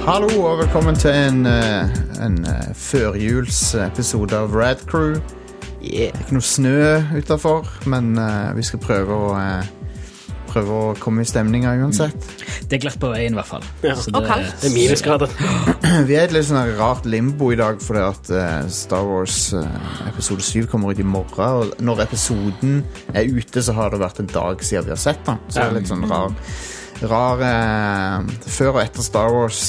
Hallo og velkommen til en førjulsepisode av Rad Crew. Ikke noe snø utenfor, men vi skal prøve å komme i stemninga uansett. Det glatt på veien i hvert fall. Ja. Så det er minusgrader. Vi er et litt sånn rart limbo i dag, fordi at Star Wars episode 7 kommer ut i morgen, og når episoden er ute, så har det vært en dag siden vi har sett den. Så det er litt sånn rar før og etter Star Wars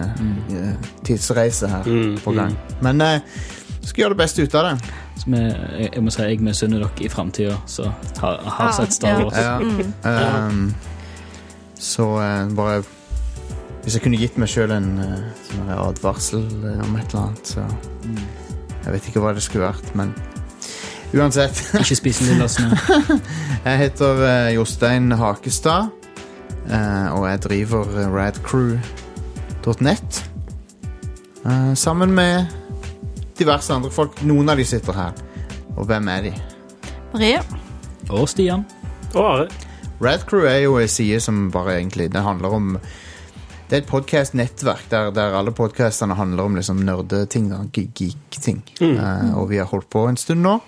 tidsreise her på gang. Men skal gjøre det beste ut av det. Jeg må si jeg misunner dere i fremtiden, så har sett Star Wars. Så bare hvis jeg kunne gitt meg selv en sånn advarsel om et eller annet, så jeg vet ikke hva det skulle vært, men uansett. Ikke spise lilla snø. Jeg heter Jostein Hakestad, og jeg driver radcrew.net sammen med diverse andre folk. Noen av de sitter her. Og hvem er de? Maria. Og Stian. Og Are. Radcrew er jo en side som bare egentlig det handler om. Det er et podcast-nettverk der alle podcastene handler om liksom nerdeting, geek-ting. Og vi har holdt på en stund nå.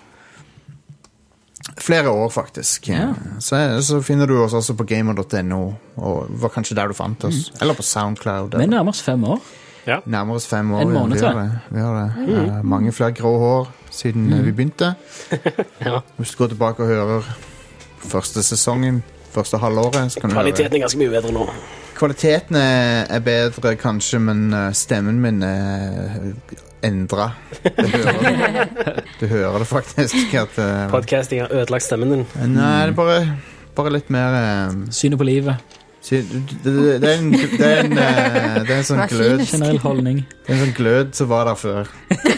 Flere år faktisk. Så finner du oss også på gamer.no, og var kanskje der du fant oss. Eller på SoundCloud. Vi nærmer oss 5 år. Ja. Nærmer oss 5 år. En måned til. Vi har det. Mange flere grå hår siden vi begynte. Ja. Hvis du går tilbake og hører første sesongen, første halvåret, så kan du Kvaliteten er ganske mye bedre nå. Kvaliteten er bedre kanskje, men stemmen min er endret. Du hører det faktisk. Podcasting har ødelagt stemmen din. Nei, det er bare litt mer Synet på livet. Det er en sånn glød. Generell holdning. Det er en sånn glød som var der før.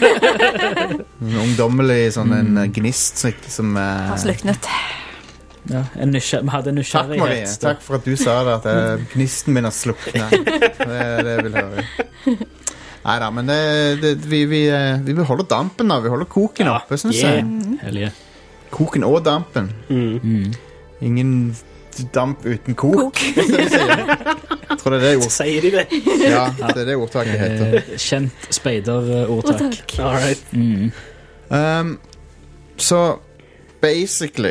En ungdommelig sånn en gnist som Har sluknet. Ja, vi hadde en Takk, Marie. nysgjerrighet. Takk for at du sa det, at gnisten min har sluknet. Det er det jeg vil høre. Neida, men vi vil holde dampen da. Vi holder koken oppe, synes jeg. Hellige. Koken og dampen. Ingen damp uten kok. Jeg tror det er det ord. Sier de det? Ja, det er det ordtaket heter. Kjent speiderordtak. All right. Så basically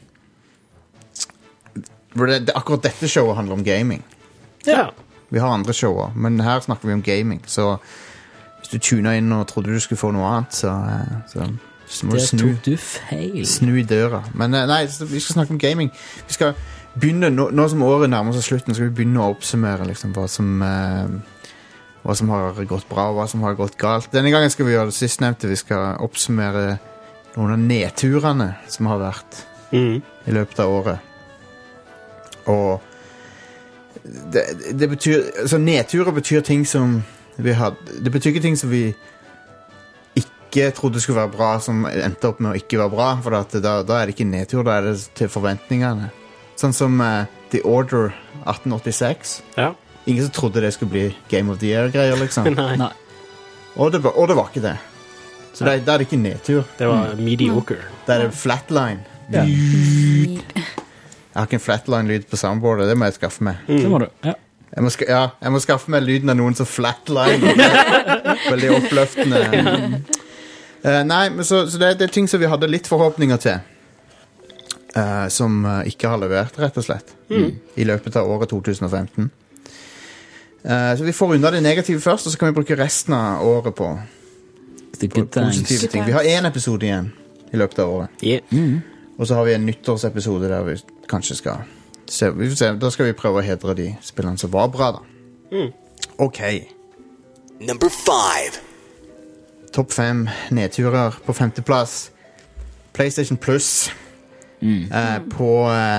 akkurat dette showet handler om gaming. Ja. Vi har andre shower, men her snakker vi om gaming. Så hvis du tuner inn og trodde du skulle få noe annet, så må du tok du feil. snu i døra. Men nei, vi skal snakke om gaming. Vi skal begynne, nå som året nærmer seg slutten, skal vi begynne å oppsummere liksom, hva som har gått bra, og hva som har gått galt. Denne gangen skal vi gjøre det sistnevnte. Vi skal oppsummere noen av nedturene som har vært i løpet av året. Og det betyr, altså nedturer betyr ting som vi hadde, det betyr ikke ting som vi ikke trodde skulle være bra, som endte opp med å ikke være bra, for da er det ikke nedtur, da er det til forventningene. Sånn som The Order 1886. Ja. Ingen som trodde det skulle bli Game of the Year-greier, liksom. Nei. Og det var ikke det. Så da er det ikke nedtur. Det var mediocre. Da er det flatline. Ja. Jeg har ikke en flatline-lyd på soundboardet, det må jeg skaffe meg. Det må du, ja. Jeg må skaffe meg lyden av noen som flatline. Veldig oppløftende. Nei, men så det er ting som vi hadde litt forhåpninger til, som ikke har levert, rett og slett, i løpet av året 2015. Så vi får unna det negative først, og så kan vi bruke resten av året på positive ting. Vi har 1 episode igjen i løpet av året. Yeah. Og så har vi en nyttårsepisode der vi kanskje skal se. Vi får se, da skal vi prøve å hedre de spillene som var bra da. Ok. Number 5. Topp 5 nedturer på 5. plass. PlayStation Plus. På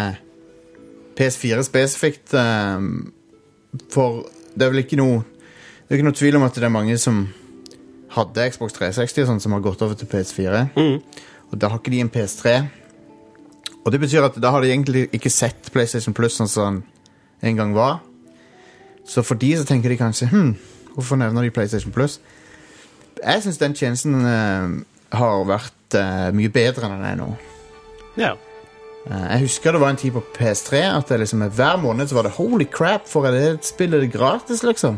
PS4 spesifikt. For det er vel ikke noe tvil om at det er mange som hadde Xbox 360 sånn, som har gått over til PS4. Og da har ikke de en PS3. Og det betyr at da har de egentlig ikke sett PlayStation Plus sånn som den en gang var. Så for de så tenker de kanskje, hvorfor nevner de PlayStation Plus? Jeg synes den tjenesten har vært mye bedre enn den er nå. Ja. Jeg husker det var en tid på PS3 at det liksom, hver måned så var det holy crap, for det spillet det gratis, liksom.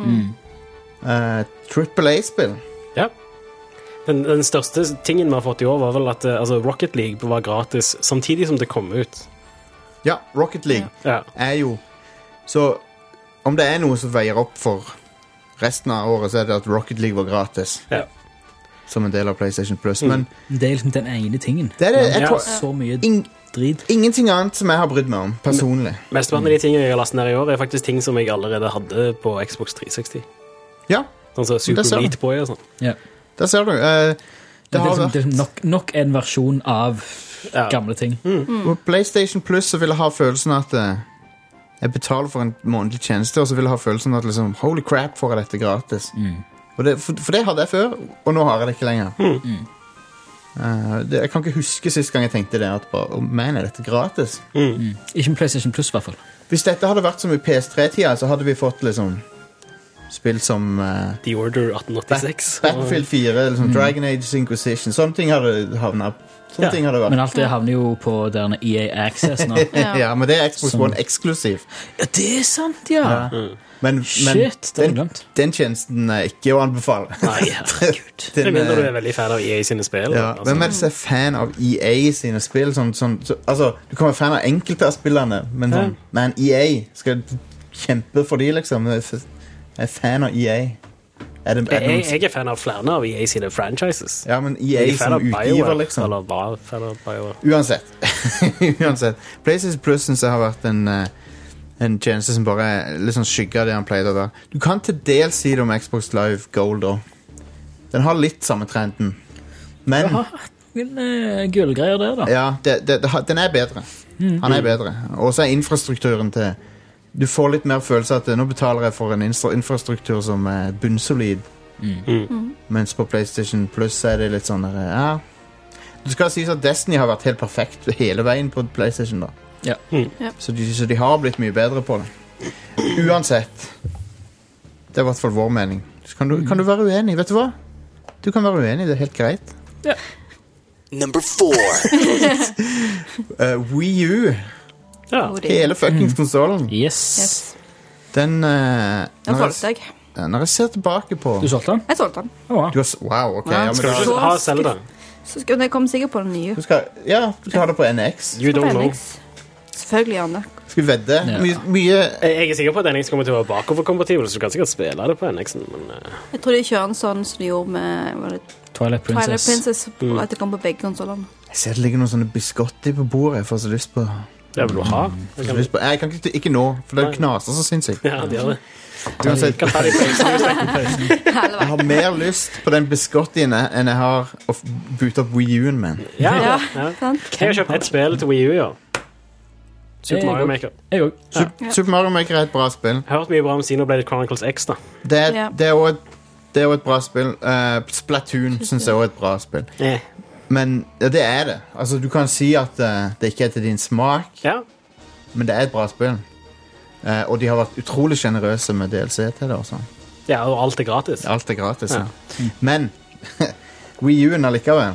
Triple A-spill. Ja. Den største tingen vi har fått i år var vel at Rocket League var gratis samtidig som det kom ut. Ja, Rocket League er jo... Så om det er noe som veier opp for resten av året, så er det at Rocket League var gratis. Ja. Som en del av PlayStation Plus. Men det er liksom den ene tingen. det er det, jeg tror, Så mye drit. ingenting annet som jeg har brydd meg om, personlig. Mesteparten av de tingene jeg har lastet ned i år, er faktisk ting som jeg allerede hadde på Xbox 360. Ja, Sånn som Super ser du. Meat Boy og sånn. Ja. der ser du. Det har vært... Det er liksom nok en versjon av gamle ting. På PlayStation Plus så vil jeg ha følelsen at jeg betaler for en månedlig tjeneste, og så vil jeg ha følelsen at liksom, holy crap, får jeg dette gratis. Og for det hadde jeg før, og nå har jeg det ikke lenger. Jeg kan ikke huske sist gang jeg tenkte det, at bare, man, er dette gratis? Ikke med PlayStation Plus, i hvert fall. Hvis dette hadde vært som i PS3-tida, så hadde vi fått liksom spill som The Order 1886. Battlefield 4, liksom, Dragon Age Inquisition. Sånne ting hadde havnet. Sånne ting hadde vært. Men alt det havner jo på der EA Access nå. Ja, men det er Xbox One eksklusiv. Ja, det er sant, ja. Men Shit, det har jeg glemt. den tjenesten er ikke å anbefale. Nei, herregud. Det mindre du er veldig fan av EA sine spill. Ja, hvem er det som er fan av EA sine spill? Altså, du kan være fan av enkelte av spillerne, men men EA skal kjempe for de, liksom. Jeg er fan av EA. Jeg er fan av flere av EA sine franchises. Ja, men EA som utgiver, liksom. Eller var fan av BioWare. Uansett. PlayStation Plus synes jeg har vært en tjeneste som bare er litt sånn skygge av det han pleide å være. Du kan til dels si det om Xbox Live Gold også. Den har litt samme trenden. Men gullgreier der, da. ja, den er bedre. Han er bedre. Og så er infrastrukturen til... Du får litt mer følelse at nå betaler jeg for en infrastruktur som er bunnsolid. Mens på PlayStation Plus er det litt sånn der, ja. Du skal si at Destiny har vært helt perfekt hele veien på PlayStation da. Ja. Så de har blitt mye bedre på det. Uansett. Det er i hvert fall vår mening. Så kan du være uenig, vet du hva? Du kan være uenig, det er helt greit. Ja. Number 4. Wii U. Ja. Hele fuckings konsolen. Yes. Den Den solgte jeg. når jeg ser tilbake på Du solgte den? Jeg solgte den. Wow. Wow, ok. Ja, Ja, men Skal du du, ikke ha Zelda? Så skal jeg komme sikkert på den nye. du skal ha det på NX. You don't know. NX. Selvfølgelig gjerne. Skal vi vedde? Ja. Mye Jeg er sikker på at NX kommer til å være bakoverkompatibel, så du kan sikkert spille det på NX-en, men Jeg tror de kjører en sånn som de gjorde med var det Twilight Princess. Twilight Princess. At det kom på begge konsolene. Jeg ser det ligger noen sånne biscotti på bordet. Jeg får så lyst på det vil du ha. Jeg kan ikke nå, for det knaser så sinnssykt. Ja, det gjør det. Uansett, Kan ta det i pausen. jeg har mer lyst på den biscottien enn jeg har å boote opp Wii U-en med. Ja, Ja, ja. sant? Jeg har kjøpt et spill til Wii U, ja. Super Mario Maker. Jeg òg. Super Mario Maker er et bra spill. Jeg har hørt mye bra om Xenoblade Chronicles X, da. Det er, Ja. det er også et bra spill. Splatoon synes jeg også er et bra spill. Men ja, det er det. Altså, du kan si at det ikke er til din smak, Ja. men det er et bra spill. Og de har vært utrolig generøse med DLC til det også. Ja, og alt er gratis. Alt er gratis, ja. Men Wii U-en allikevel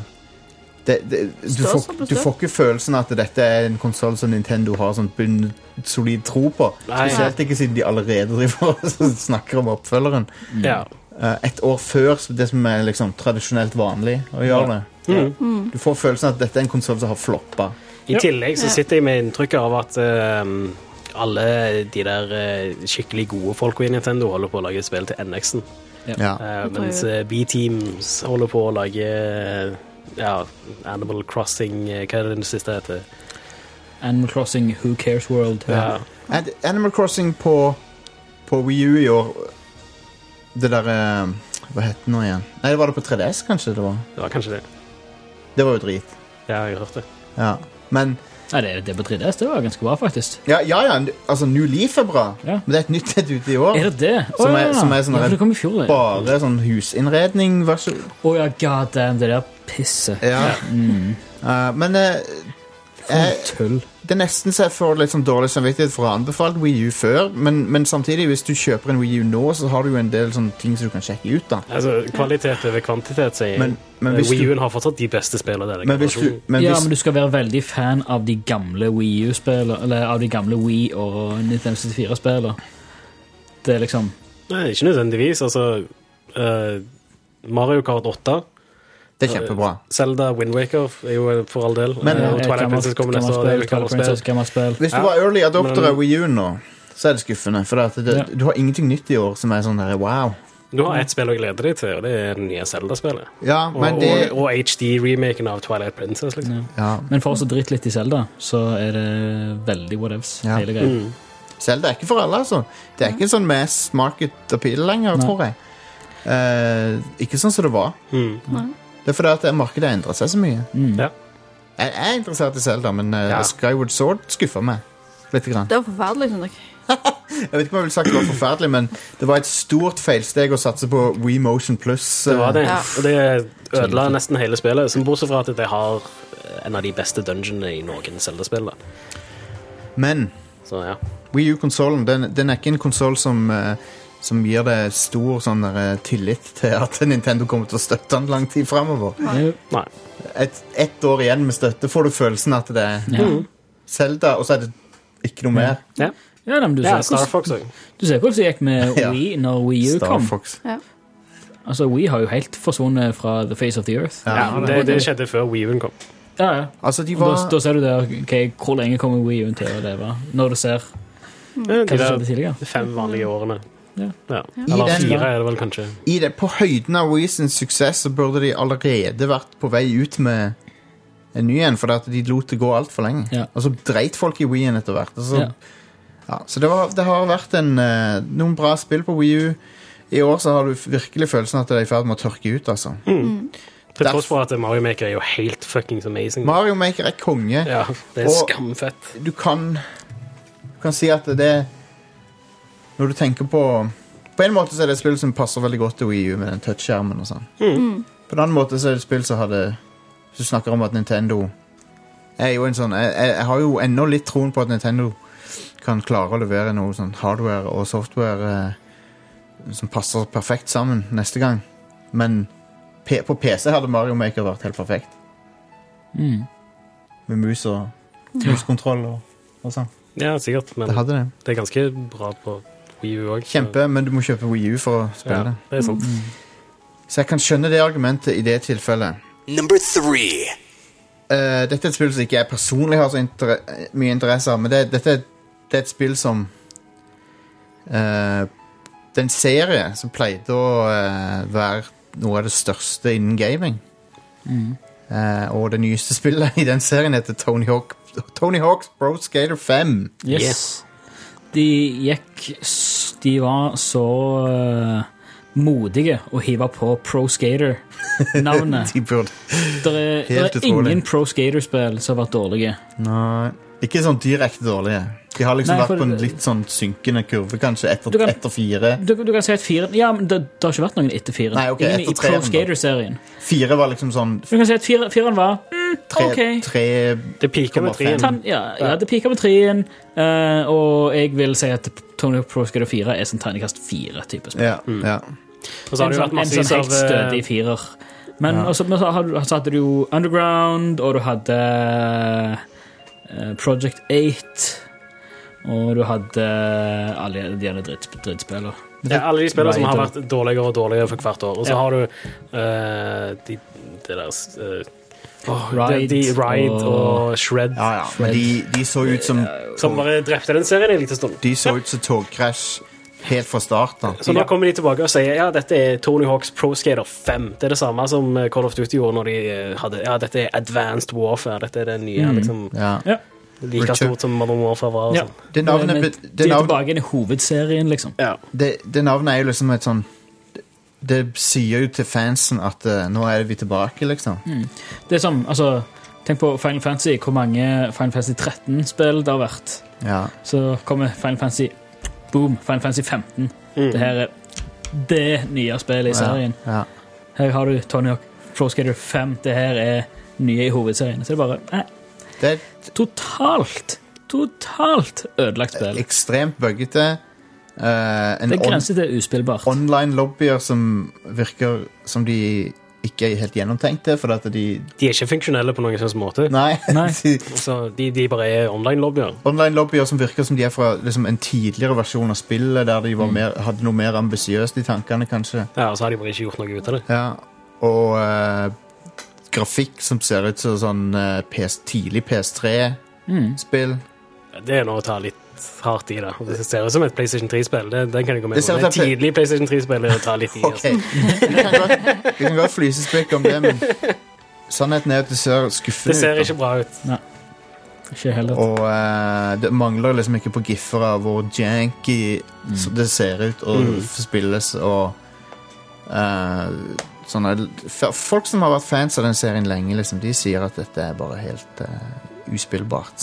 du får ikke følelsen at dette er en konsol som Nintendo har sånn solid tro på. Nei. Spesielt ikke siden de allerede driver og snakker om oppfølgeren. Ja. Et år før det som er liksom tradisjonelt vanlig å gjøre det. Du får følelsen at dette er en konsol som har floppet. I tillegg så sitter jeg med inntrykket av at alle de der skikkelig gode folka i Nintendo holder på å lage spill til NX-en. Ja. Mens B-Teams holder på å lage Animal Crossing, hva er det den siste heter? Animal Crossing Who Cares World. Ja. Animal Crossing på Wii U i år, det der hva heter det nå igjen? Nei, var det på 3DS kanskje det var? Det var kanskje det. Det var jo drit. Ja, jeg har hørt det. Ja, men Nei, det på 3DS, det var ganske bra, faktisk. ja, altså New Leaf er bra, Ja. men det er et nytt et ute i år. Er det det? Som er sånn ja, for det kom i fjor, det. bare sånn husinnredning Å ja, god damn, det der pisset. Ja. Men Tull. Det nesten så jeg får litt sånn dårlig samvittighet for å ha anbefalt Wii U før, men samtidig, hvis du kjøper en Wii U nå, så har du jo en del sånne ting som du kan sjekke ut da. Altså, kvalitet over kvantitet, sier Men hvis Wii du- U-en har fortsatt de beste spillene. Men hvis Men du skal være veldig fan av de gamle Wii U-spillene, eller av de gamle Wii og Nintendo 64-spillene. Det er liksom... Nei, ikke nødvendigvis. Altså, Mario Kart 8, det er kjempebra. Zelda Wind Waker er jo for all del. Men- og Twilight Princess kommer neste år. Det er jo Twilight Princess, gammelt spill. Hvis du var early adopter av Wii U nå, så er det skuffende, for du har ingenting nytt i år som er sånn der, wow. Du har ett spill å glede deg til, og det er det nye Zelda-spillet. Ja, men det... Og HD-remaken av Twilight Princess, liksom. Ja. Men for oss å drite litt i Zelda, så er det veldig whatevs, Ja. hele greia. Zelda er ikke for alle, altså. Det er ikke sånn mass market appeal lenger, Nei. tror jeg. Ikke sånn som det var. Det er fordi at markedet har endret seg så mye. Ja. Jeg er interessert i Zelda, men Ja. Skyward Sword skuffer meg litt grann. Det var forferdelig, synes jeg. Jeg vet ikke om jeg vil sagt det var forferdelig, men det var et stort feilsteg å satse på Wii Motion Plus. Det var det, Ja. og det ødela nesten hele spillet, som bortsett fra at det har en av de beste dungeonene i noen Zelda-spill. da. Men Så ja. Wii U-konsolen, den er ikke en konsol som gir deg stor sånn der, tillit til at Nintendo kommer til å støtte den lang tid fremover. Jo. Nei. Ett år igjen med støtte får du følelsen at det er Ja. Zelda, og så er det ikke noe mer. Ja, Ja, men du ja ser Star hvordan Fox òg. du ser hvordan det gikk med Ja. Wii når Wii U Star kom. Fox. Ja. Altså, Wii har jo helt forsvunnet fra the face of the earth. Ja, det skjedde før Wii-en kom. Ja, ja. Altså, de Og var da ser du det, ok, hvor lenge kommer Wii U til å leve, når du ser De hva som skjedde der tidligere. 5 vanlige årene. Ja. Ja. I Eller den- 4 er det vel kanskje. i det, på høyden av Wii sin suksess så burde de allerede vært på vei ut med en ny en, for at de lot det gå alt for lenge. Ja. Og så dreit folk i Wii-en etter hvert. Og så, Ja. ja, så det har vært noen bra spill på Wii U. I år så har du virkelig følelsen at det er i ferd med å tørke ut, altså. Til tross for at Mario Maker er jo helt fuckings amazing. Mario Maker er konge. Ja, det er Og- skamfett. Du kan si at det når du tenker på en måte så er det et spill som passer veldig godt til Wii U med den touchskjermen og sånn. På en annen måte så er det et spill som hadde hvis du snakker om at Nintendo er jo en sånn jeg har jo ennå litt troen på at Nintendo kan klare å levere noe sånn hardware og software som passer perfekt sammen neste gang. Men på PC hadde Mario Maker vært helt perfekt. Med mus og muskontroll og sånn. Ja, sikkert, men Det hadde det. det er ganske bra på Wii U òg. Kjempe, men du må kjøpe Wii U for å spille Ja, det. det er sant. Så jeg kan skjønne det argumentet i det tilfellet. Number 3. Dette er et spill som ikke jeg personlig har så mye interesse av, men det er et spill som det er en serie som pleide å være noe av det største innen gaming. Og det nyeste spillet i den serien heter Tony Hawk's Pro Skater 5. Yes. De var så modige å hive på Pro Skater-navnet. De burde Det Helt er utrolig. ingen Pro Skater-spill som har vært dårlige. Nei, ikke sånn direkte dårlige. De har liksom Nei, for vært på en det- litt sånn synkende kurve, kanskje Du kan- etter 4. Du kan si at 4... Ja, men det har ikke vært noen etter 4. Nei, ok, Ingen etter i Pro 3-en da. Skater-serien. 4 var liksom sånn Du kan si at 4-en var ok. tre Det piker med 3-en. Ja, det piker med 3-en, og jeg vil si at Tony Hawk Pro Skater 4 er sånn tegnekast 4-type spill. Ja, ja. Og så har det jo vært En massevis sånn av helt stødig 4. Men Ja. også, så hadde du jo Underground, og du hadde Project 8, og du hadde alle de andre drittspillene. Ja, alle de spillene som har Ride vært dårligere og dårligere for hvert år. Og så Ja. har du det der Ride og Shred, Ja, ja. Men de så ut som som bare drepte den serien en liten stund. De så ut som togkrasj helt fra starten. Så nå kommer de tilbake og sier ja, dette er Tony Hawk's Pro Skater 5. Det er det samme som Call of Duty gjorde når de hadde ja, dette er Advanced Warfare. Dette er det nye, liksom, Ja. Ja. like stort som Modern Warfare var. Og Ja. sånn. Det navnet, Men det, de er navnet, tilbake inn i hovedserien, liksom. Ja. det navnet er jo liksom et sånn Det sier jo til fansen at nå er vi tilbake, liksom. Det er som, altså, tenk på Final Fantasy, hvor mange Final Fantasy 13-spill det har vært. Ja. Så kommer Final Fantasy boom, Final Fantasy 15. Det her er det nye spillet i serien. Ja. Her har du Tony Hawk Pro Skater 5. Det her er nye i hovedserien. Så det er bare Det er Totalt ødelagt spill. ekstremt buggete. Det grenser til uspillbart. Online-lobbyer som virker som de ikke er helt gjennomtenkte, for at de De er ikke funksjonelle på noen sånn måte. Nei. Så de bare er online-lobbyer. Online-lobbyer som virker som de er fra liksom, en tidligere versjon av spillet, der de var hadde noe mer ambisiøst i tankene, kanskje. Ja, og så har de bare ikke gjort noe ut av det. Ja, og grafikk som ser ut som sånn tidlig PS3-spill. Det er noe å ta litt hardt i det. Det ser ut som et PlayStation 3-spill. Den kan jeg gå med Det ser på. ut Det til- tidlig PlayStation 3-spill er å ta litt i. Ok, vi kan godt flysespekke om det, men sannheten er at det ser skuffende Det ser ut. ikke bra ut. Ikke heller. Og det mangler liksom ikke på giffer av hvor janky det ser ut og spilles og sånne folk som har vært fans av den serien lenge, liksom, de sier at dette er bare helt uspillbart.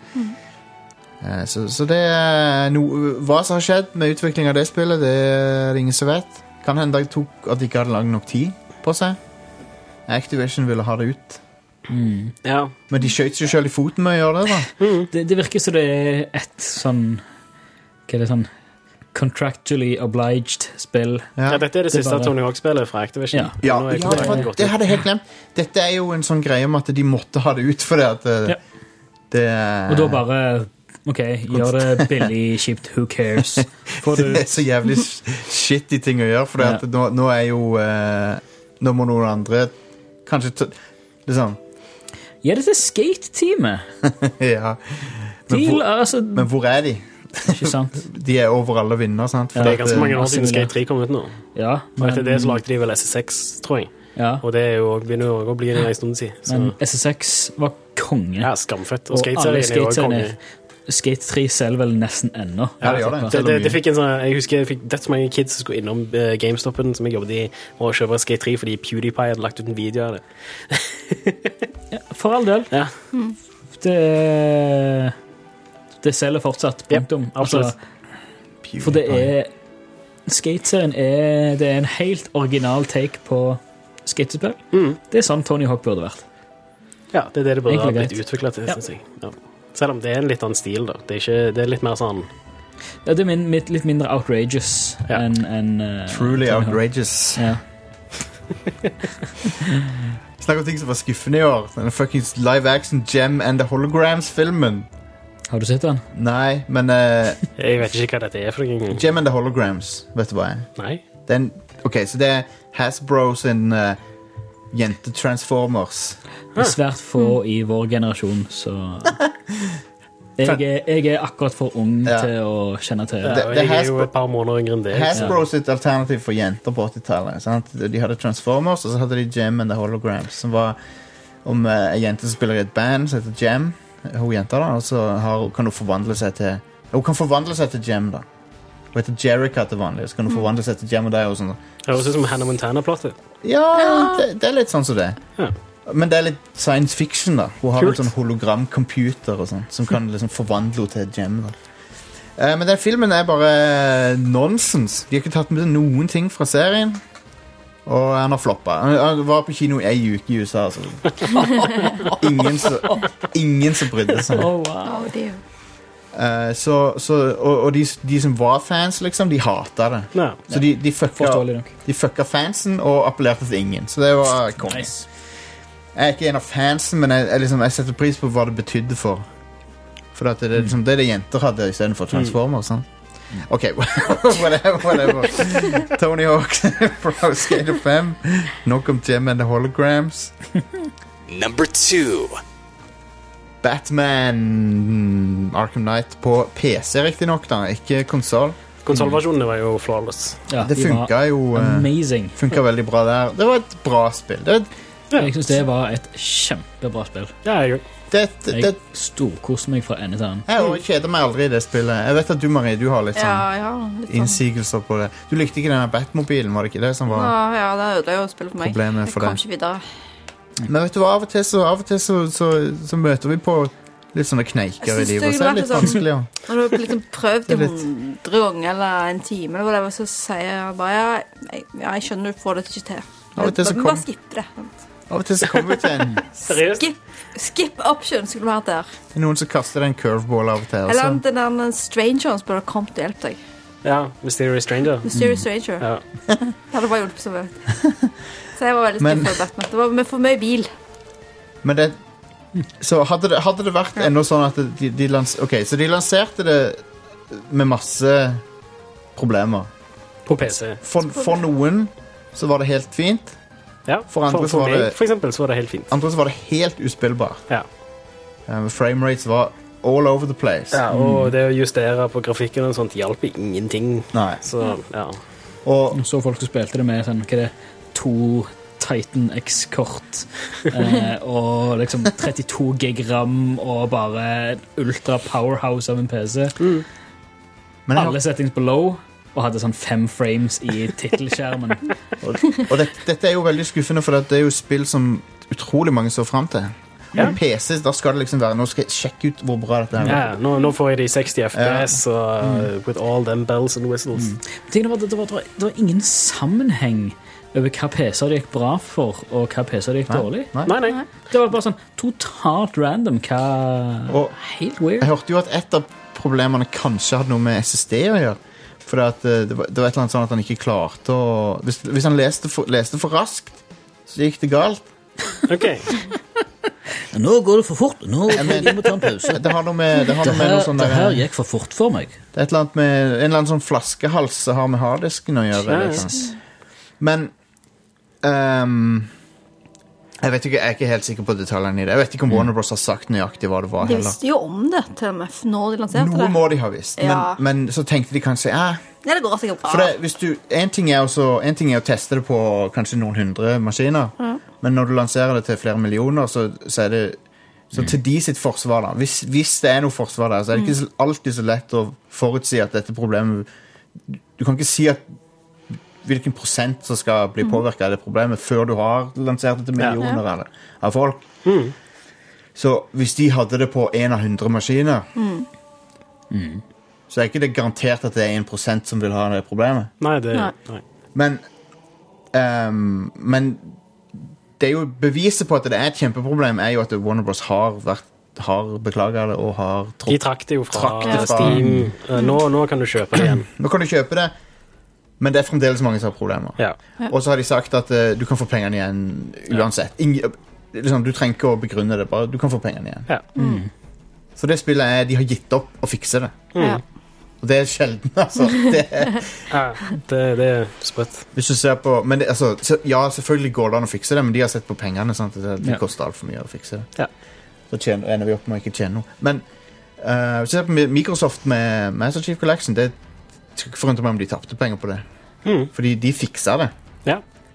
Så det er hva som har skjedd med utvikling av det spillet, det er det ingen som vet. Kan hende at de ikke hadde lang nok tid på seg. Activision ville ha det ut. Ja. Men de skjøt seg selv i foten med å gjøre det, da. Det virker som det er et sånn hva er det sånn contractually obliged spill. Ja, dette er det siste bare- Tony Hawk-spillet fra Activision. Ja. Nå er Ja, kontrakten for gått det ut. hadde jeg helt glemt. Dette er jo en sånn greie om at de måtte ha det ut, for det at Ja. det Og da bare ok, gjør det billig, kjipt, who cares? Får du det er så jævlig shitty ting å gjøre, for det at nå er jo nå må noen andre kanskje liksom Gi det til skate-teamet. ja. Altså, Men hvor er de? ikke sant? De er over alle vinner, sant? For Det er at, ganske mange år masse siden Skate muligheter. 3 kom ut nå. Ja, Og etter det så lagde de vel SSX, tror jeg. ja, Og det er jo, begynner jo å bli det en stund siden. Så men SSX var konge. ja, skamfett. Og og alle Skate-serien er jo også skate-seriene konge. Skate 3 selger vel nesten ennå. Ja, det gjør det. Det, det fikk en sånn, jeg husker jeg fikk dødsmange kids som skulle innom GameStopen som jeg jobbet i, og kjøpe Skate 3 fordi PewDiePie hadde lagt ut en video av det. Ja, for all del. Ja. Det selger fortsatt, punktum. absolutt. For det er Skate-serien det er en helt original take på skatespill. Det er sånn Tony Hawk burde vært. Ja, det er det det burde ha Egentlig blitt greit. utviklet til, Ja. synes jeg. Ja. Selv om det er en litt annen stil, da. Det er, ikke, det er litt mer sånn Ja, det er litt mindre outrageous Ja. enn truly Tony Hawk. outrageous. Ja. Snakk om ting som var skuffende i år. Denne fucking live action Gem and the Holograms-filmen. Har du sett den? Nei, men Jeg vet ikke hva dette er for noe. Gem and the Holograms, vet du hva er? Nei. Ok, så det er Hasbro sin jente-transformers. Det er svært få i vår generasjon, så jeg er akkurat for ung Ja. til å kjenne til Ja, det. og det jeg er jo Hasbro- et par måneder yngre enn det. Hasbro sitt alternativ for jenter på 80-tallet. sant? De hadde Transformers, og så hadde de Gem and the Holograms, som var om ei jente som spiller i et band som heter Gem. Hun jenta da, og så kan hun forvandle seg til Hun kan forvandle seg til Gem, da. Hun heter Jerica til vanlig, så kan hun forvandle seg til Gem, og det er jo sånn. Det høres ut som Hannah Montana-plottet. Ja, det er litt sånn som det. Ja. Men det er litt science fiction, da. Hun har Kult. en sånn hologramcomputer og sånt, som kan liksom forvandle henne til et gem. Da. Men den filmen er bare nonsens. De har ikke tatt med noen ting fra serien. Og han har floppa. Han var på kino ei uke i USA. Altså. Ingen som brydde seg. Oh, wow. Oh, dear. Og de som var fans, liksom, de hata det. Ja. Så de Forståelig nok. fucka fansen og appellerte til ingen. Så det var konge. Nice. Jeg er ikke en av fansen, men jeg setter pris på hva det betydde for. For at det er liksom det jenter hadde i stedet for Transformers. Sant? Ok, whatever. Tony Hawk Pro Skater 5. Nok om Gem and the Holograms. Number 2. Batman Arkham Knight på PC, riktig nok, da. Ikke konsoll. Konsolversjonene var jo flawless. Ja, Det de var funka jo amazing. funka veldig bra der. Det var et bra spill. Jeg synes det var et kjempebra spill. Ja, jeg, Jeg storkoste meg fra ende til annen. Jeg kjeder meg aldri i det spillet. Jeg vet at du, Marie, du har litt Ja, sånn jeg har litt sånn. innsigelser på det. Du likte ikke denne Batmobilen, var det ikke det som var Ja, det ødela jo spillet for meg. problemet for Jeg kom det? ikke videre. Men vet du hva, av og til så møter vi på litt sånne kneiker i Jeg synes livet, og det så er det er litt sånn- vanskelig å Når du har liksom prøvd Det er det litt- 100 ganger eller en time, eller hva så sier jeg bare jeg skjønner du får det ikke til. Av og til så Du må kom- bare skippe det. Av og til så kommer vi til en Seriøst? Skip option skulle du hatt der. Det er noen som kaster en curveball av og til. Eller Også. den der strangeren som burde kommet og hjulpet deg. Ja, Mysterious Stranger. Mysterious Stranger. Ja. Det hadde bare hjulpet så vel. Så jeg var veldig Men- skuffet over Batman. Det var med for mye bil. Men det Så hadde det vært enda sånn at så de lanserte det med masse problemer. På PC. For noen så var det helt fint. Ja. For andre så var meg, det- for eksempel, så var det helt fint. Andre så var det helt uspillbart. Ja. Framerates var all over the place. Ja, og det å justere på grafikken og sånt hjalp ingenting. Nei. Så, ja. Og Så folk som spilte det med sånn, hva er det, 2 Titan X-kort og liksom 32 gig RAM og bare ultra powerhouse av en PC. Men jeg, Alle settings på low og hadde sånn 5 frames i tittelskjermen. og dette er jo veldig skuffende, for det er jo spill som utrolig mange så frem til. Ja. Og PC, da skal det liksom være. Nå skal jeg sjekke ut hvor bra dette er. Ja, nå får jeg de 60 FPS og with all them bells and whistles. Tingen var at det var ingen sammenheng over hva PC-er det gikk bra for, og hva PC-er det gikk dårlig. Nei. Det var bare sånn totalt random. Og Helt weird. jeg hørte jo at et av problemene kanskje hadde noe med SSD å gjøre. For det var et eller annet sånn at han ikke klarte å Hvis han leste for raskt, så gikk det galt. Ok. Nå går det for fort. Nå må vi ta en pause. Det har noe med noe sånn der, gikk for fort for meg. det er et eller annet med en eller annen sånn flaskehals som har med harddisken å gjøre. Ja, Liksom. Men jeg vet ikke, jeg er ikke helt sikker på detaljene i det. Jeg vet ikke om Warner Bros. Har sagt nøyaktig hva det var De heller. visste jo om det til og med når de lanserte Noe det. må de ha visst, Ja. men så tenkte de kanskje Ja, det går sikkert bra. For det, hvis du, en ting er å teste det på kanskje noen 100 maskiner, men når du lanserer det til flere millioner, så er det så til de sitt forsvar da. Hvis det er noe forsvar der, så er det ikke alltid så lett å forutsi at dette problemet Du kan ikke si at hvilken prosent som skal bli påvirket av det problemet før du har lansert det til millioner av folk. Så hvis de hadde det på 1 av 100 maskiner, så er ikke det garantert at det er 1% som vil ha det problemet. Nei. Men det er jo beviset på at det er et kjempeproblem, er jo at Warner Bros. har beklaget det og har De trakk det jo fra Trakk det fra- Steam. Nå kan du kjøpe det igjen. Nå kan du kjøpe det, men det er fremdeles mange som har problemer. Ja. Og så har de sagt at du kan få pengene igjen uansett. Liksom, du trenger ikke å begrunne det, bare du kan få pengene igjen. Ja. Så det spillet er, de har gitt opp å fikse det. Ja. Og det er sjelden, altså. Det er sprøtt. Hvis du ser på, men det, altså, ja, selvfølgelig går det an å fikse det, men de har sett på pengene, sant? Det koster alt for mye å fikse det. Ja. Så ender vi opp med å ikke tjene noe. Men hvis du ser på Microsoft med Master Chief Collection, det skal ikke forundre meg om de tappte penger på det. Fordi de fiksa det. Ja.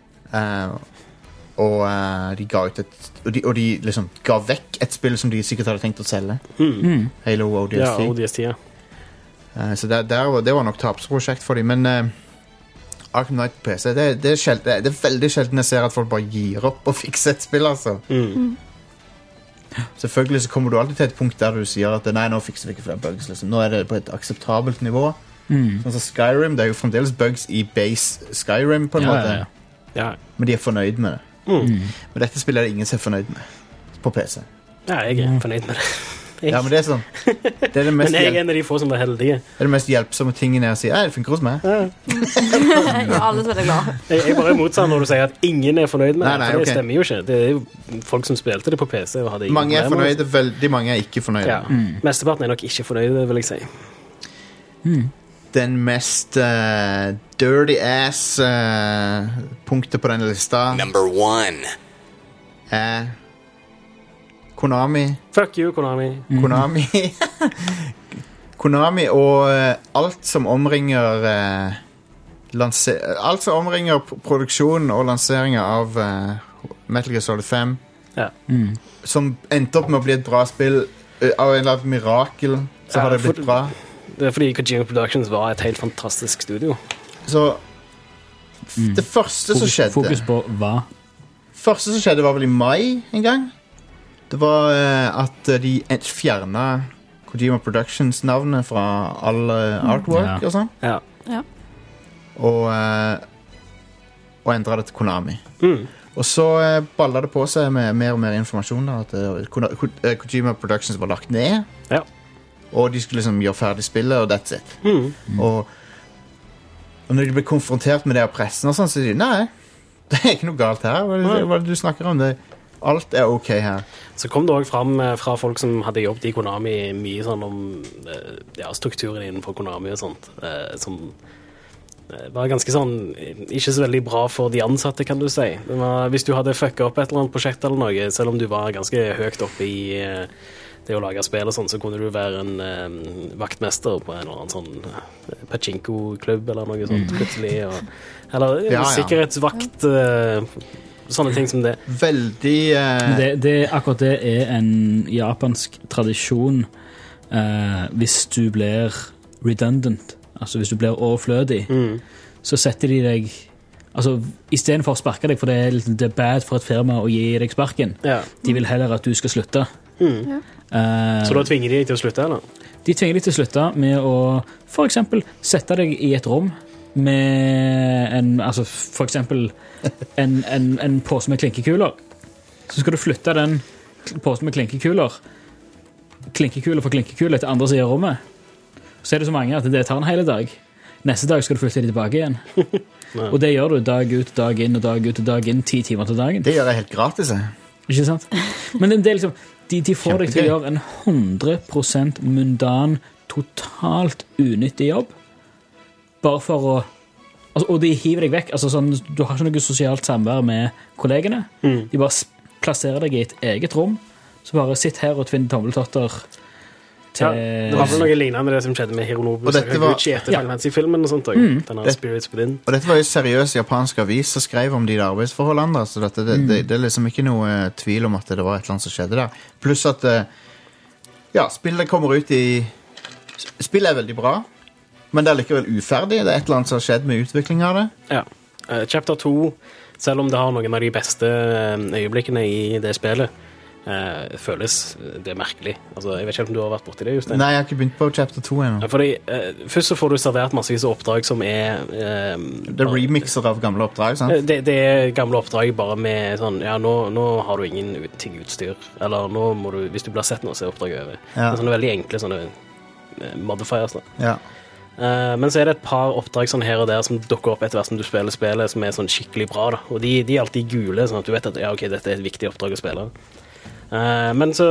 De ga ut og de liksom ga vekk et spill som de sikkert hadde tenkt å selge. Halo ODST. Ja, ODST, ja. Så det var nok tapsprosjekt for dem. Men Arkham Knight på PC, det er veldig sjelden jeg ser at folk bare gir opp og fikser et spill, altså. Selvfølgelig så kommer du alltid til et punkt der du sier at nei, nå fikser vi ikke flere bugs, liksom. Nå er det på et akseptabelt nivå. Sånn som Skyrim, det er jo fremdeles bugs i base Skyrim på en måte. Ja. Men de er fornøyd med det. Men dette spillet er det ingen som er fornøyd med på PC. Ja, jeg er fornøyd med det. Ja, men det er sånn. Det er det mest, Men jeg er en av de få som er heldige. det er det mest hjelpsomme tingen er å si, det funker hos meg. Ja, alle som er glad. Jeg bare er motsatt når du sier at ingen er fornøyd med det. Nei, For det ok. stemmer jo ikke. Det er jo folk som spilte det på PC og hadde ingen Mange er problemer. fornøyde, veldig mange er ikke fornøyde. Ja. Mesteparten er nok ikke fornøyde, vil jeg si. Den mest dirty ass punktet på denne lista Number 1. er Konami. Fuck you, Konami. Konami og alt som omringer alt som omringer produksjonen og lanseringen av Metal Gear Solid 5, Ja. som endte opp med å bli et bra spill av en eller annen mirakel, så har det blitt bra. Det er fordi Kojima Productions var et helt fantastisk studio. Så det første som skjedde Fokus på hva? første som skjedde var vel i mai en gang. Det var at de fjernet Kojima Productions-navnet fra all artwork og sånn. Ja. Og endret det til Konami. Og så ballet det på seg med mer og mer informasjon da, at Kojima Productions var lagt ned. Ja. Og de skulle liksom gjøre ferdig spillet, og that's it. Og når de ble konfrontert med det av pressen og sånn, så sier de, nei, det er ikke noe galt her. Hva er det du snakker om? Alt er ok her. Så kom det også fram fra folk som hadde jobbet i Konami mye sånn om strukturen innenfor Konami og sånt, som var ganske sånn, ikke så veldig bra for de ansatte, kan du si. Hvis du hadde fucket opp et eller annet prosjekt eller noe, selv om du var ganske høyt oppe i det å lage spill og sånn, så kunne du være en vaktmester på en eller annen sånn pachinko-klubb eller noe sånt plutselig, eller sikkerhetsvakt, sånne ting som det. Veldig... Akkurat det er en japansk tradisjon hvis du blir redundant, altså hvis du blir overflødig, så setter de deg, altså i stedet for å sparke deg, for det er bad for et firma å gi deg sparken, de vil heller at du skal slutte. Så da tvinger de deg til å slutte, eller? De tvinger deg til å slutte med å for eksempel sette deg i et rom med for eksempel en pose med klinkekuler. Så skal du flytte den posen med klinkekuler for klinkekuler til andre siden av rommet. Så er det så mange at det tar en hele dag. Neste dag skal du flytte det tilbake igjen. Og det gjør du dag ut, dag inn og dag ut og dag inn, 10 timer til dagen. Det gjør jeg helt gratis, Ikke sant? Men det er liksom, de får deg til å gjøre en 100% mundan, totalt unyttig jobb. Bare for å... og de hiver deg vekk. Altså sånn, du har ikke noe sosialt samvær med kollegene. De bare plasserer deg i et eget rom. Så bare sitt her og tvinn tommeltotter... det var vel noe lignende med det som skjedde med Hironobu Sakaguchi etter Final Fantasy-filmen og sånt. Denne Spirits Within. Og dette var jo seriøs japansk avis som skrev om de arbeidsforholdene, så det er liksom ikke noe tvil om at det var et eller annet som skjedde der. Pluss at spillet kommer ut spillet er veldig bra, men det er likevel uferdig. Det er et eller annet som har skjedd med utviklingen av det. Ja. Chapter 2, selv om det har noen av de beste øyeblikkene i det spillet, føles det merkelig. Altså, jeg vet ikke om du har vært borti det, Jostein? Nei, jeg har ikke begynt på chapter 2 ennå. Fordi først så får du servert massevis av oppdrag som er det er remixer av gamle oppdrag, sant? Det er gamle oppdrag bare med sånn, nå har du ingen ting utstyr, eller nå må du, hvis du blir sett noe, så er oppdraget over. Det er sånne veldig enkle sånne modifiers da. Ja. Men så er det et par oppdrag sånn her og der som dukker opp etter hvert som du spiller spillet, som er sånn skikkelig bra da. Og de er alltid gule, sånn at du vet at ok, dette er et viktig oppdrag å spille. Men så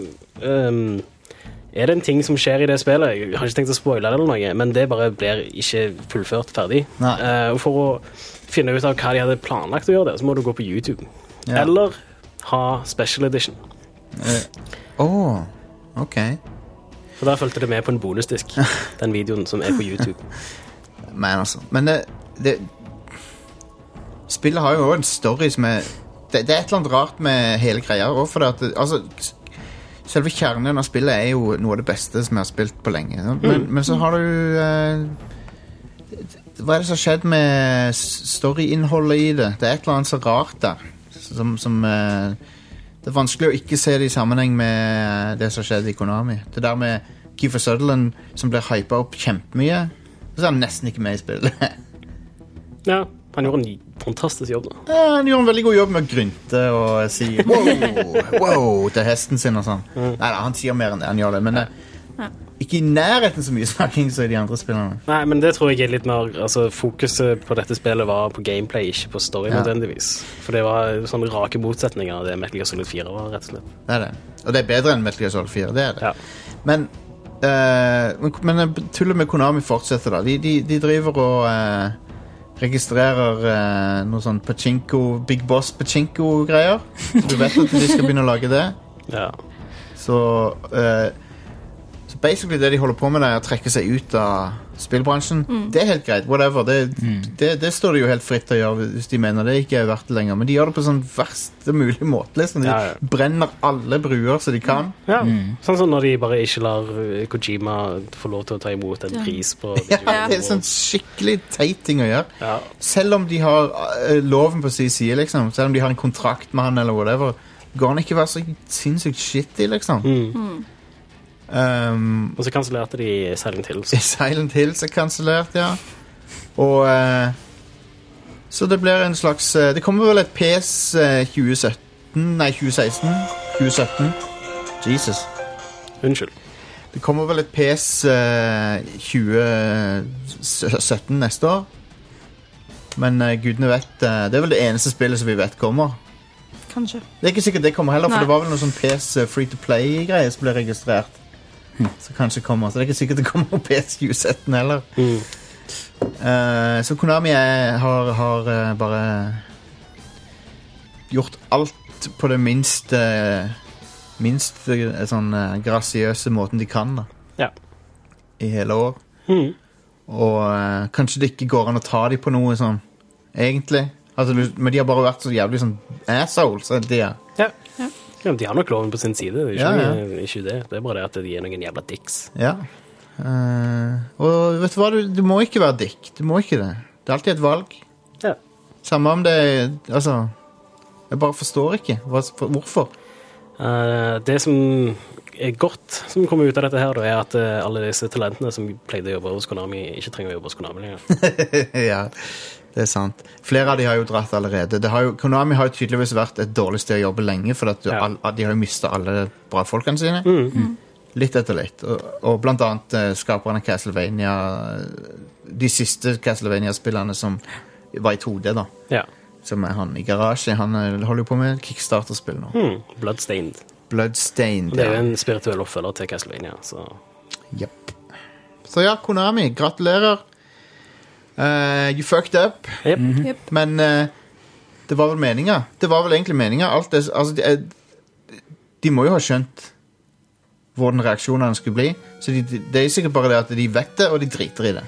er det en ting som skjer i det spillet. Jeg har ikke tenkt å spoile det eller noe, men det bare blir ikke fullført ferdig. Og for å finne ut av hva de hadde planlagt å gjøre det, så må du gå på YouTube. Eller ha Special Edition. Ok. Og der følte det med på en bonusdisk, den videoen som er på YouTube. Men spillet har jo en story som er det er et eller annet rart med hele greia også, for det at selve kjernen av spillet er jo noe av det beste som jeg har spilt på lenge, men så har du hva er det som har skjedd med storyinnholdet i det? Det er et eller annet så rart der som det er vanskelig å ikke se det i sammenheng med det som skjedde i Konami. Det der med Kiefer Sutherland som ble hypet opp kjempemye, så er han nesten ikke med i spillet. Ja, han gjorde en fantastisk jobb da. Ja, han gjorde en veldig god jobb med å grynte og si wow til hesten sin og sånn. Nei, han sier mer enn det, han gjør det, men ikke i nærheten så mye snakking som i de andre spillene. Nei, men det tror jeg er litt mer, altså fokuset på dette spillet var på gameplay, ikke på story nødvendigvis. For det var sånne rake motsetninger av det Metal Gear Solid 4 var, rett og slett. Det er det. Og det er bedre enn Metal Gear Solid 4, det er det. Men tullet med Konami fortsetter da. De driver og registrerer noe sånn pachinko, Big Boss pachinko-greier. Du vet at de skal begynne å lage det. Så basically det de holder på med er å trekke seg ut av spillbransjen. Det er helt greit, whatever. Det står det jo helt fritt å gjøre hvis de mener det ikke er verdt det lenger. Men de gjør det på sånn verste mulig måte. Liksom. De brenner alle bruer så de kan. Sånn som når de bare ikke lar Kojima få lov til å ta imot en pris på det er sånn skikkelig teit ting å gjøre. Selv om de har loven på sin side, liksom. Selv om de har en kontrakt med han eller whatever, går han ikke være så sinnssykt shitty, liksom. Og så kansellerte de Silent Hills. Silent Hills er kansellert, ja. Og Så det blir en slags det kommer vel et PS 2017 Jesus. Unnskyld. Det kommer vel et PS 2017 neste år. Men gudene vet det er vel det eneste spillet som vi vet kommer. Kanskje. Det er ikke sikkert det kommer heller, for Nei. det var vel noe sånn PS free-to-play-greier som ble registrert. Så kanskje kommer. Så det er ikke sikkert det kommer på PS 2017 heller. Så Konami har bare gjort alt på det minst sånn grasiøse måten de kan da. Ja. I hele år. Og kanskje det ikke går an å ta de på noe sånn egentlig. Altså, men de har bare vært så jævlig sånn assholes. Ja, de har nok loven på sin side. Det er ikke det. Det er bare det at de er noen jævla dicks. Ja. Og vet du hva, du må ikke være dick. Du må ikke det. Det er alltid et valg. Ja. Samme om det altså, jeg bare forstår ikke hvorfor. Det som er godt som kommer ut av dette her, da, er at alle disse talentene som pleide å jobbe hos Konami, ikke trenger å jobbe hos Konami lenger. Ja, det er sant. Flere av de har jo dratt allerede. Konami har jo tydeligvis vært et dårlig sted å jobbe lenge, for at de har jo mistet alle bra folkene sine. Litt etter litt. Og blant annet skaperne av Castlevania, de siste Castlevania-spillerne som var i 2D da. Ja. Som er han i garasje. Han holder jo på med Kickstarter-spill nå. Bloodstained. Bloodstained, Det er jo en spirituell oppfølger til Castlevania, så... Yep. Så ja, Konami, gratulerer. You fucked up. Yep. Men det var vel meningen. Det var vel egentlig meningen. Alt det, altså, de må jo ha skjønt hvordan reaksjonene skulle bli. Så det er sikkert bare det at de vet det, og de driter i det.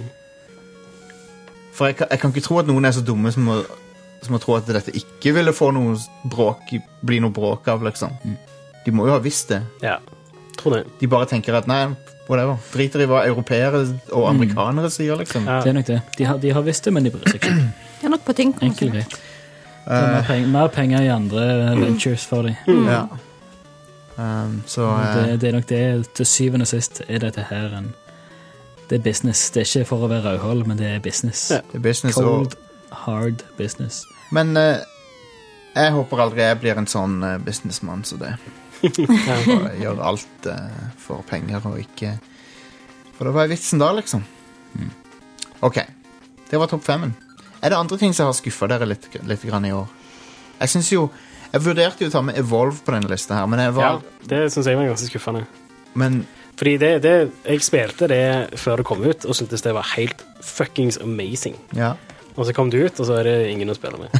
For jeg kan ikke tro at noen er så dumme som å tro at dette ikke ville få noe bli noe bråk av, liksom. De må jo ha visst det. Ja, tror det. De bare tenker at nei, whatever. Driter i hva europeere og amerikanere sier, liksom. Det er nok det. De har visst det, men de bryr seg ikke. Det er nok på ting. Enkelt og greit. Det er mer penger i andre ventures for dem. Ja. Så det er nok det, til syvende og sist er dette her det er business. Det er ikke for å være rødhold, men det er business. det er business. Cold, hard business. Men jeg håper aldri jeg blir en sånn businessmann, så det bare gjør alt for penger og ikke. For det var vitsen da, liksom. Ok, det var topp 5. Er det andre ting som har skuffet dere litt grann i år? Jeg vurderte jo å ta med Evolve på denne lista her, men det synes jeg var ganske skuffende. Men fordi jeg spilte det før det kom ut, og syntes det var helt fuckings amazing. Ja. Og så kom det ut, og så er det ingen å spille med.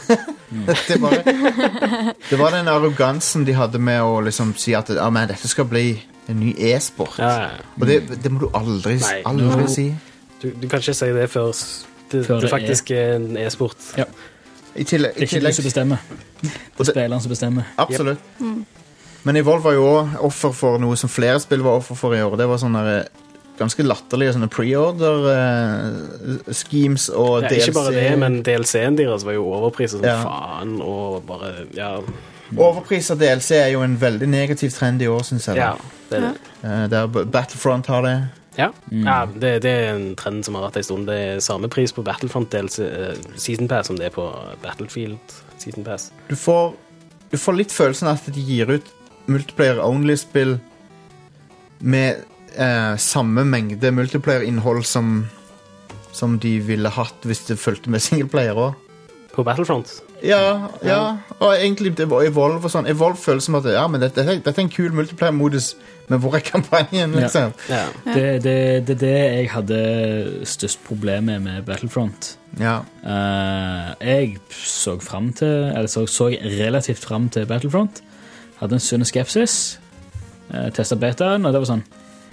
det var den arrogansen de hadde med å liksom si at men dette skal bli en ny e-sport. Ja. Og det må du aldri si. Du kan ikke si det før det faktisk er en e-sport. Ja. I tillegg, det er ikke du som bestemmer. Det er spilleren som bestemmer. Absolutt. Men Evolve var jo også offer for noe som flere spill var offer for i år. Det var sånne ganske latterlige sånne pre-order-schemes og DLC. Ikke bare det, men DLC-en deres var jo overpriset som faen, og bare, Overpris av DLC er jo en veldig negativ trend i år, synes jeg. Ja, det er det. Der Battlefront har det. Ja, det er en trend som har vært en stund. Det er samme pris på Battlefront DLC, Season Pass som det er på Battlefield Season Pass. Du får litt følelsen at de gir ut multiplayer-only-spill med samme mengde multiplayer-innhold som de ville hatt hvis det fulgte med singleplayer også. På Battlefront? Ja, og egentlig det var Evolve og sånn. Evolve føles som at men dette er en kul multiplayer-modus, men hvor er kampanjen, liksom? Ja. Det er det jeg hadde størst problem med Battlefront. Ja. Jeg så relativt frem til Battlefront. Hadde en sunn skepsis. Testet betaen, og det var sånn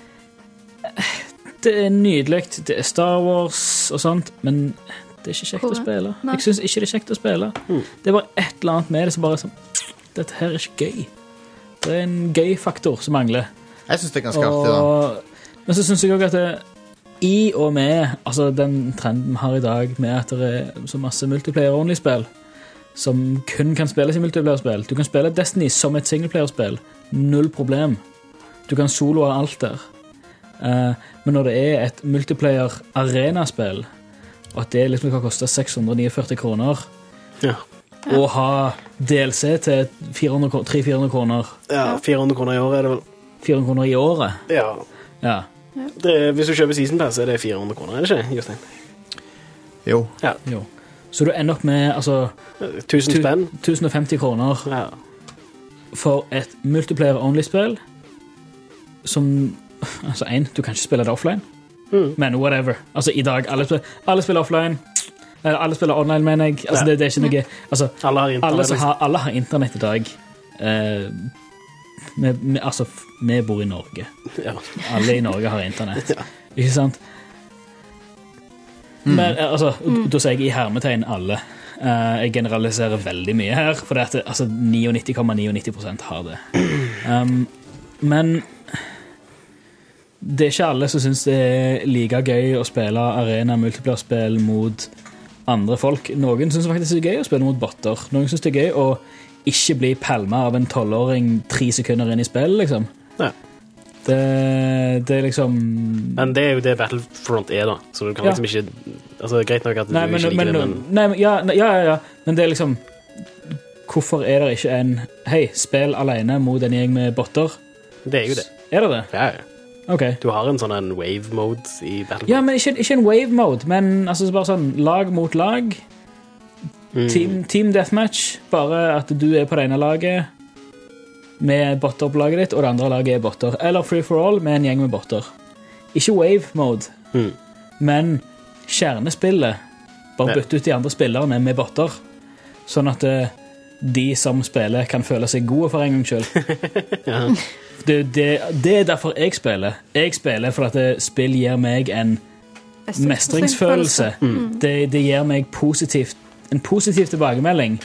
det er nydelig, det er Star Wars og sånt, men det er ikke kjekt å spille. Jeg synes ikke det er kjekt å spille. Det var et eller annet med det som bare sånn, dette her er ikke gøy. Det er en gøy-faktor som mangler. Jeg synes det er ganske artig da. Men så synes jeg også at i og med altså den trenden vi har i dag med at det er så masse multiplayer-only-spill som kun kan spilles i multiplayer-spill. Du kan spille Destiny som et singleplayer-spill. Null problem. Du kan soloe alt der. Men når det er et multiplayer-arena-spill og at det liksom kan koste 649 kroner, Ja. og ha DLC til 300-400 kroner. Ja, 400 kroner i året er det vel. 400 kroner i året. Ja. Ja. Hvis du kjøper Season Pass, er det 400 kroner, er det ikke, Jostein? Jo. Ja. Jo. Så du ender opp med 1000 spenn. 1050 kroner Ja. for et multiplayer-only-spill som altså du kan ikke spille det offline, men whatever. Altså i dag, alle spiller offline, eller alle spiller online, mener jeg. Altså, det er ikke noe altså, Alle har internett. alle har internett i dag. Vi bor i Norge. Ja. Alle i Norge har internett. Ikke sant? Men altså, da sier jeg i hermetegn alle. Jeg generaliserer veldig mye her, for det er altså 99,99% har det. Men det er ikke alle som synes det er like gøy å spille arena multiplayer-spill mot andre folk. Noen synes faktisk det er gøy å spille mot botter. Noen synes det er gøy å ikke bli palmet av en 12-åring 3 sekunder inn i spill, liksom. Ja. Det er liksom... Men det er jo det Battlefront er, da. Så du kan liksom ikke... Altså, greit nok at du ikke liker det, men... Ja. Men det er liksom... Hvorfor er det ikke en... Hei, spill alene mot en gjeng med botter? Det er jo det. Er det det? Ja. Ok. Du har en sånn en wave-mode i Battlefront. Ja, men ikke en wave-mode, men altså bare sånn lag mot lag. Team deathmatch. Bare at du er på det ene laget med botter på laget ditt, og det andre laget er botter. Eller free for all med en gjeng med botter. Ikke wave-mode, men kjernespillet. Bare bytte ut de andre spillerne med botter. Sånn at de som spiller kan føle seg gode for en gang selv. Ja. Det er derfor jeg spiller. Jeg spiller for at spill gir meg en mestringsfølelse. Det gir meg en positiv tilbakemelding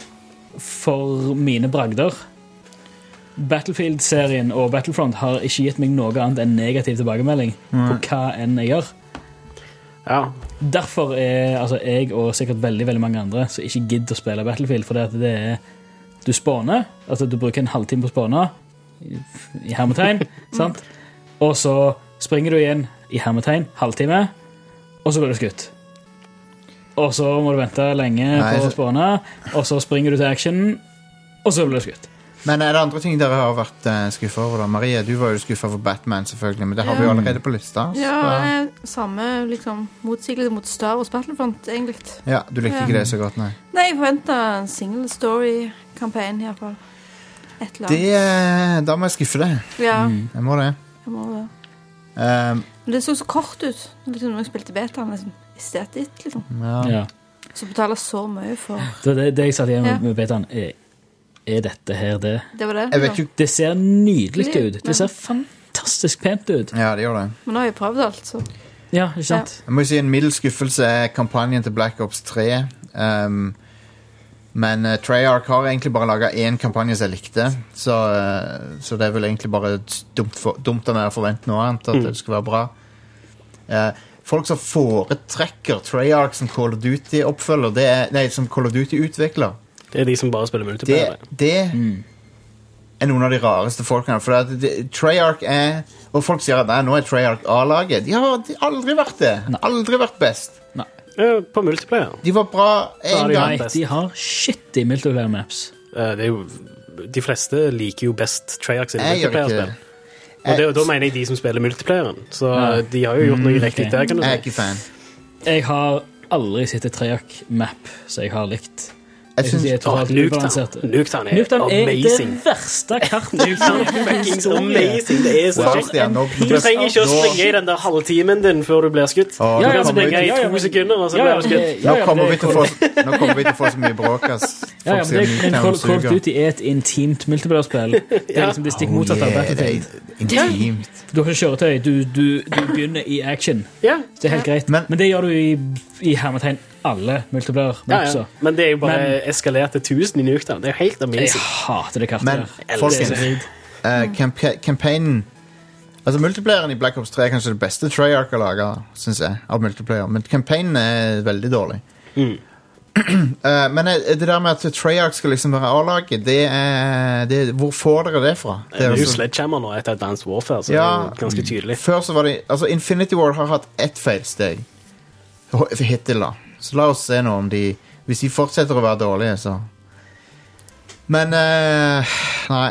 for mine bragder. Battlefield-serien og Battlefront har ikke gitt meg noe annet enn negativ tilbakemelding på hva enn jeg gjør. Ja. Derfor er jeg og sikkert veldig, veldig mange andre som ikke gidder å spille Battlefield, for det er du spåner, altså du bruker en halvtime på å spåne i hermetegn, sant? Og så springer du igjen i hermetegn, halvtime, og så blir du skutt. Og så må du vente lenge på å spåne, og så springer du til action, og så blir du skutt. Men er det andre ting dere har vært skuffet over da? Marie, du var jo skuffet for Batman selvfølgelig, men det har vi jo allerede på lista. Så. Ja, samme liksom motsigelse mot Star Wars Battlefront, egentlig. Ja, du likte ikke det så godt, nei. Nei, jeg forventet en single story-kampanje i hvert fall. Et eller annet. Da må jeg skuffe det. Ja, Jeg må det. Men det så kort ut. Liksom, når jeg spilte betaen, liksom, i stedet ditt, liksom. Ja. Så betaler så mye for... Det jeg satt igjen med betaen er dette her det? Det var det. Jeg vet ikke. Det ser nydelig ut. Det ser fantastisk pent ut. Ja, det gjør det. Men nå har jeg prøvd alt, så... Ja, ikke sant? Jeg må jo si en middels skuffelse er kampanjen til Black Ops 3. Men Treyarch har egentlig bare laget en kampanje som jeg likte, så det er vel egentlig bare dumt av meg å forvente noe annet, at det skal være bra. Folk som foretrekker Treyarch som Call of Duty-oppfølger, som Call of Duty-utvikler, det er de som bare spiller multiplayer. Det er noen av de rareste folkene. For Treyarch er... Og folk sier at nå er Treyarch A-laget. De har aldri vært det. Aldri vært best. På multiplayer. De var bra en gang. Nei, de har shit i multiplayer maps. Det er jo... De fleste liker jo best Treyarch sine multiplayer-spill. Og da mener jeg de som spiller multiplayeren. Så de har jo gjort noe riktig der, kan du si. Jeg er ikke fan. Jeg har aldri sett et Treyarch map som jeg har likt. Jeg synes Nuketown er amazing. Det verste kartet. Nuketown er fucking amazing. Det er så kjekt. Du trenger ikke å springe i den der halvtimen din før du blir skutt. Du kan springe i 2 sekunder, og så blir du skutt. Nå kommer vi til å få så mye bråk, ass. Men Call of Duty er et intimt multiplayer-spill. Det er liksom det stikk motsatt av Battlefield. Intimt. Du har ikke kjøretøy, du begynner i action. Det er helt greit. Men det gjør du i hermetegn alle multiplayer. Men det er jo bare eskalert til 1000 i Nuketown. Det er helt amazing. Jeg hater det kartet. Men folkens, campaignen, altså multiplayeren i Black Ops 3 er kanskje det beste Treyarch har laget, synes jeg, av multiplayer. Men campaignen er veldig dårlig. Men det der med at Treyarch skal liksom være A-laget, hvor får dere det fra? Det er jo Sledgehammer nå etter Advanced Warfare, så det er ganske tydelig. Før så var det, altså Infinity Ward har hatt ett feilsteg. Hittil da. Så la oss se nå om hvis de fortsetter å være dårlige, så. Men, nei.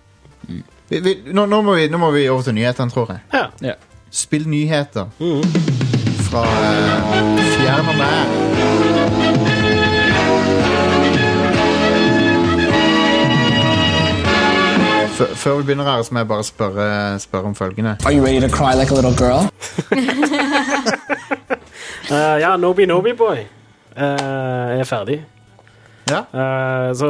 Nå må vi over til nyhetene, tror jeg. Ja. Spill nyheter. Fra fjern og nær. Før vi begynner her, så må jeg bare spørre om følgende. Are you ready to cry like a little girl? Ja, Nobi Boy er ferdig. Ja. Så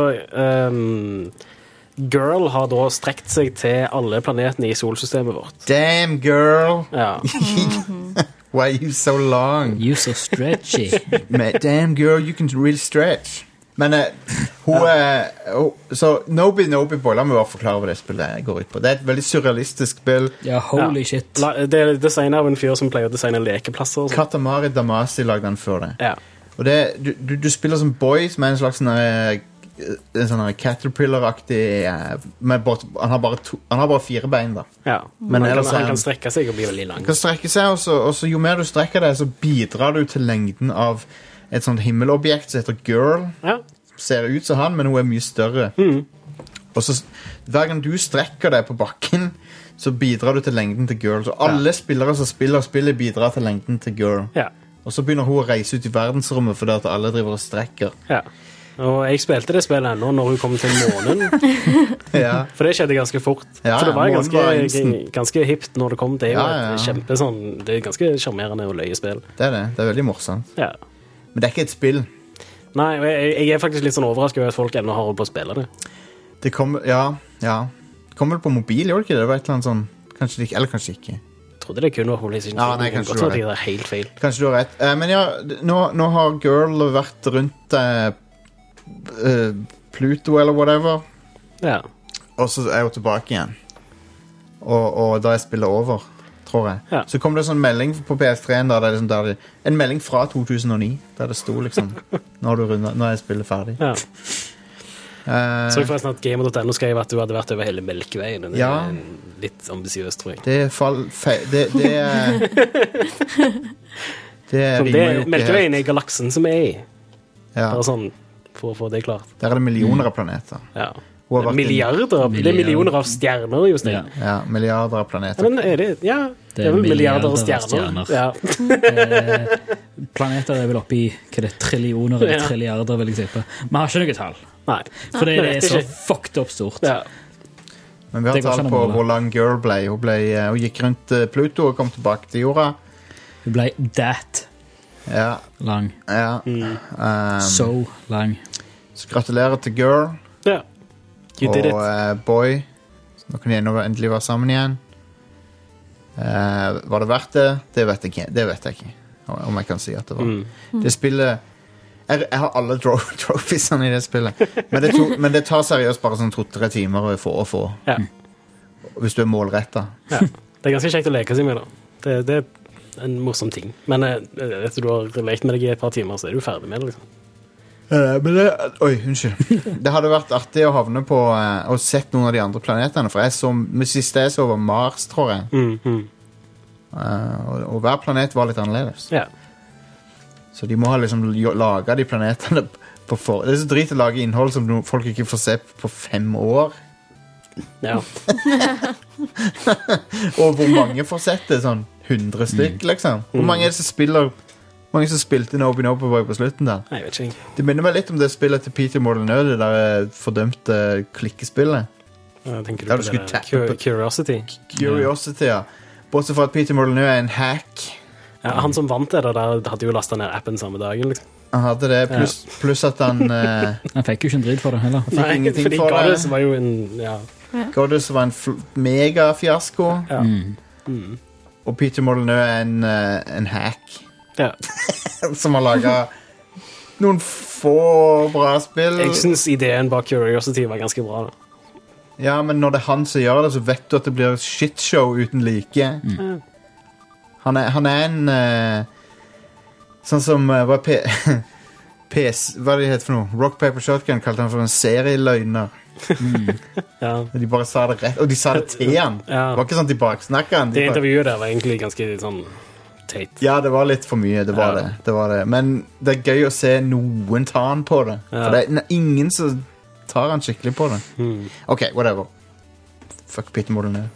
Girl har da strekt seg til alle planetene i solsystemet vårt. Damn, girl! Ja. Why are you so long? You so stretchy. Damn, girl, you can really stretch. Men så Nobi Boy, la meg bare forklare hva det spillet går ut på. Det er et veldig surrealistisk spill. Ja, holy shit. Det er designet av en fyr som pleier å designe lekeplasser. Katamari Damacy lagde den før det. Ja. Og du spiller som Boy, som er en slags en sånn caterpillar-aktig han har bare 4 bein da. Ja, men han kan strekke seg og bli veldig lang. Han kan strekke seg, og så jo mer du strekker deg, så bidrar du til lengden av et sånt himmelobjekt som heter Girl. Ja. Ser ut som han, men hun er mye større. Og så hver gang du strekker deg på bakken, så bidrar du til lengden til Girl. Så alle spillere som spiller spillet bidrar til lengden til Girl. Ja. Og så begynner hun å reise ut i verdensrommet fordi at alle driver og strekker. Ja. Og jeg spilte det spillet ennå når hun kom til månen. Ja. For det skjedde ganske fort. Ja, for det var månen var ganske hipt når det kom. Det er jo Ja. det er ganske charmerende og løye spill. Det er veldig morsomt. Ja. Men det er ikke et spill. Nei, jeg er faktisk litt sånn overrasket over at folk ennå har holdt på å spille det. Det kommer, Det kommer vel på mobil, gjør det ikke det? Det var et eller annet sånn, kanskje det ikke, eller kanskje ikke. Jeg trodde det kun var på PlayStation 4. Ja, nei, kanskje du har rett. Det er helt feil. Kanskje du har rett. Men ja, nå har Girl vært rundt Pluto eller whatever. Ja. Og så er hun tilbake igjen. Og da er spillet over, tror jeg. Ja. Så kom det en sånn melding på PS3-en en melding fra 2009, der det sto liksom, nå er spillet ferdig. Ja. Så jeg forresten at Gamer.no skrev at du hadde vært over hele Melkeveien. Det er litt ambisiøst, tror jeg. Det er Melkeveien er galaksen som er i. Ja. Bare sånn, for å få det klart. Der er det millioner av planeter. Ja. Milliarder. Det er millioner av stjerner, just det. Ja, milliarder av planeter. Men er det, det er vel milliarder av stjerner. Ja. Planeter er vel oppe i trillioner eller trilliarder, vil jeg si på. Vi har ikke noe tall. Nei. For det er så fucked up stort. Ja. Men vi har tall på hvor lang Girl ble. Hun gikk rundt Pluto og kom tilbake til jorda. Hun ble lang. Ja. Så lang. Så gratulerer til Girl. Ja. You did it. Og Boy. Nå kan de endelig være sammen igjen. Var det verdt det? Det vet jeg ikke. Om jeg kan si at det var. Det spillet jeg har alle trophiesene i det spillet. Men det tar seriøst bare sånn 2-3 timer å få. Ja. Hvis du er målrettet. Ja. Det er ganske kjekt å leke seg med da. Det er en morsom ting. Men etter du har lekt med deg i et par timer, så er du ferdig med det, liksom. Unnskyld. Det hadde vært artig å havne på og sett noen av de andre planetene. For det siste jeg så var Mars, tror jeg. Og hver planet var litt annerledes. Ja. Så de må ha liksom laget de planetene på Det er så drit å lage innhold som folk ikke får se på 5 år. Ja. Og hvor mange får sett det? Sånn 100 stykk, liksom. Hvor mange er det som spiller? Mange som spilte Nobi Boy på slutten der? Jeg vet ikke. Det minner meg litt om det spillet til Peter Molyneux, det der fordømte klikkespillet. Tenker du på det der Curiosity? Curiosity, ja. Bortsett fra at Peter Molyneux er en hack. Ja, han som vant det der hadde jo lastet ned appen samme dagen, liksom. Han hadde det, pluss at han Han fikk jo ikke en dritt for det heller. Fikk ingenting fordi for det. Goddess var jo en Goddess var en megafiasko. Ja. Og Peter Molyneux er en hack. Ja. Som har laget noen få bra spill. Jeg synes ideen bak Curiosity var ganske bra da. Ja, men når det er han som gjør det, så vet du at det blir shitshow uten like. Han er en sånn som hva er det heter for noe? Rock Paper Shotgun kalte han for en serieløgner. Ja. De bare sa det rett. Og de sa det til han. Ja. Det var ikke sånn de baksnakket han. Det intervjuet der var egentlig ganske sånn teit. Ja, det var litt for mye, det var det. Men det er gøy å se noen ta han på det. For det er ingen som tar han skikkelig på det. Ok, whatever. Fuck Peter Molyneux.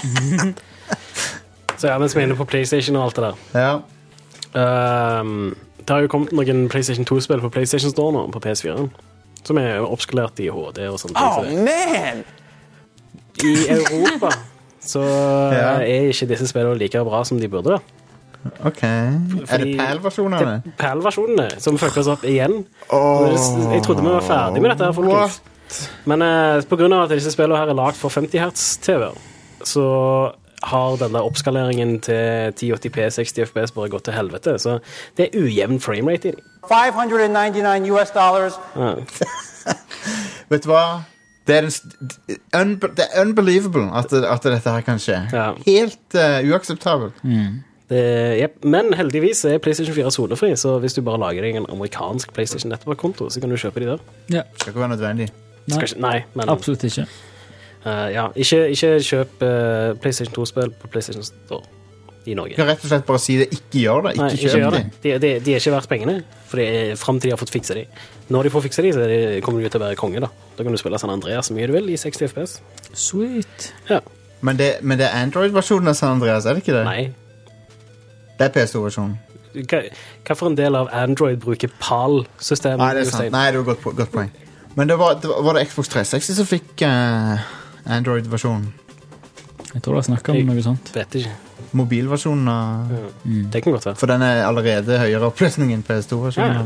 Så mens vi er inne på PlayStation og alt det der. Ja. Det har jo kommet noen PlayStation 2-spill på PlayStation Store nå, på PS4, som er oppskalert i HD og sånt. Man! I Europa så er ikke disse spillene like bra som de burde være. Ok. Er det PAL-versjonene? Det er PAL-versjonene som fucker oss opp igjen. Jeg trodde vi var ferdig med dette her, folkens. Men på grunn av at disse spillene her er lagt for 50 Hz TV, så har denne oppskaleringen til 1080p 60 fps bare gått til helvete, så det er ujevn framerate i dem. $599. Vet du hva? Det er unbelievable at dette her kan skje. Helt uakseptabelt. Men heldigvis er PlayStation 4 sonefri, så hvis du bare lager deg en amerikansk PlayStation Network-konto, så kan du kjøpe de der. Ja. Skal ikke være nødvendig. Nei, men absolutt ikke. Ikke kjøp PlayStation 2-spill på PlayStation Store i Norge. Du kan rett og slett bare si det. Ikke gjør det. Ikke kjøp det. De er ikke verdt pengene, for frem til de har fått fikse de. Når de får fikse de, så kommer de til å være konge da. Da kan du spille San Andreas så mye du vil i 60 fps. Sweet. Ja. Men det er Android-versjonen av San Andreas, er det ikke det? Nei. Det er PS2-versjonen. Hva for en del av Android bruker PAL-systemet? Nei, det er sant. Nei, det var godt poeng. Men var det Xbox 360 som fikk Android-versjonen? Jeg tror det har snakket om noe sånt. Vet ikke. Mobilversjonen av... Det kan godt være. For den er allerede høyere oppløsning enn PS2-versjonen.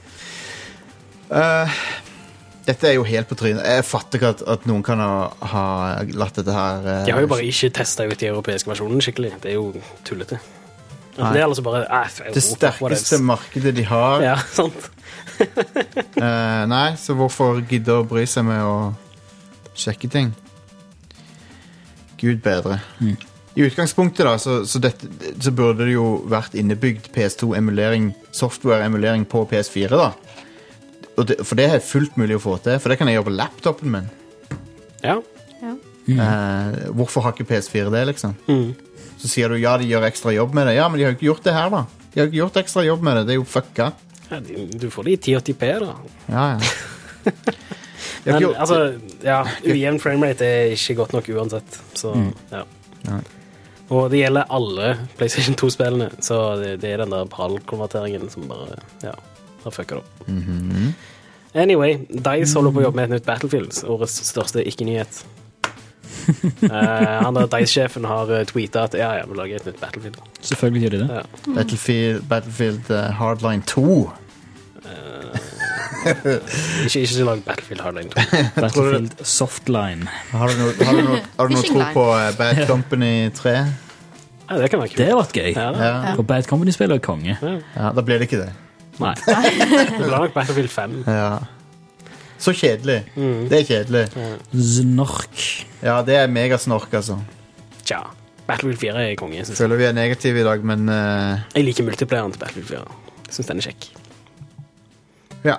Dette er jo helt på trynet. Jeg fatter ikke at noen kan ha latt dette her... De har jo bare ikke testet ut de europeiske versjonene skikkelig. Det er jo tullete. Det er altså bare... det sterkeste markedet de har. Ja, sant. Nei, så hvorfor gidde å bry seg med å sjekke ting? Gud bedre. I utgangspunktet da, så burde det jo vært innebygd PS2-emulering, software-emulering på PS4 da. For det er fullt mulig å få til, for det kan jeg gjøre på laptopen min. Ja. Hvorfor har ikke PS4 det, liksom? Så sier du, ja, de gjør ekstra jobb med det. Ja, men de har jo ikke gjort det her, da. De har ikke gjort ekstra jobb med det, det er jo fucka. Ja, du får det i 1080p, da. Ja. Men, altså, ujevn framerate er ikke godt nok uansett. Så, ja. Og det gjelder alle PlayStation 2-spillene, så det er den der PAL-konverteringen som bare, har fucket opp. Anyway, DICE holder på å jobbe med et nytt Battlefield, årets største ikke-nyhet. Han der DICE-sjefen har tweetet at vi lager et nytt Battlefield. Selvfølgelig gjør de det. Battlefield Hardline 2. Ikke lag Battlefield Hardline 2. Battlefield Softline. Har du noe tro på Bad Company 3? Ja, det kan være kult. Det har vært gøy. For Bad Company spiller konge. Ja, da blir det ikke det. Nei. Det blir nok Battlefield 5. Ja. Så kjedelig. Det er kjedelig. Snork. Ja, det er megasnork, altså. Tja, Battlefield 4 er konge, synes jeg. Føler vi er negative i dag, men... Jeg liker multiplayeren til Battlefield 4. Jeg synes den er kjekk. Ja.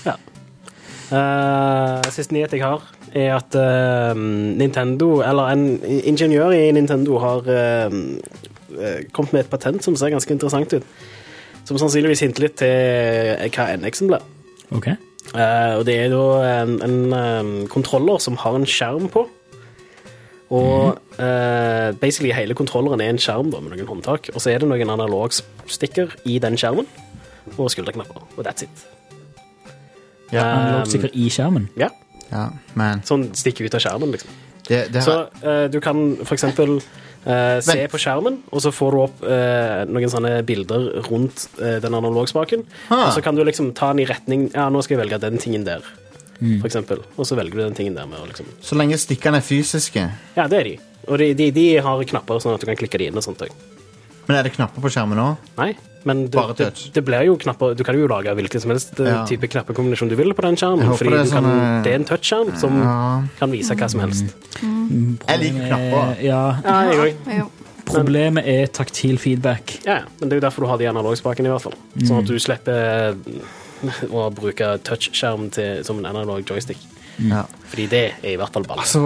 Siste nyhet jeg har er at Nintendo, eller en ingeniør i Nintendo har kommet med et patent som ser ganske interessant ut. Som sannsynligvis hinter litt til hva NX-en ble. Ok. Og det er da en kontroller som har en skjerm på. Og basically hele kontrolleren er en skjerm da, med noen håndtak. Og så er det noen analogstikker i den skjermen. Og skulderknapper. Og that's it. Analogstikker i skjermen? Ja. Man. Sånn stikker ut av skjermen, liksom. Det så du kan for eksempel se på skjermen, og så får du opp noen sånne bilder rundt den analogspaken, og så kan du liksom ta den i retning, nå skal jeg velge den tingen der, for eksempel, og så velger du den tingen der med å liksom... Så lenge stikkene er fysiske? Ja, det er de. Og de har knapper sånn at du kan klikke de inn og sånt. Men er det knapper på skjermen også? Nei, men det blir jo knapper. Du kan jo lage hvilken som helst type knappekombinasjon du vil på den skjermen, fordi det er en touchskjerm som kan vise hva som helst. Jeg liker knapper. Ja, jeg også. Problemet er taktil feedback. Ja, men det er jo derfor du har de analogspaken i hvert fall. Sånn at du slipper å bruke touchskjerm som en analog joystick. Fordi det er i hvert fall ball. Altså,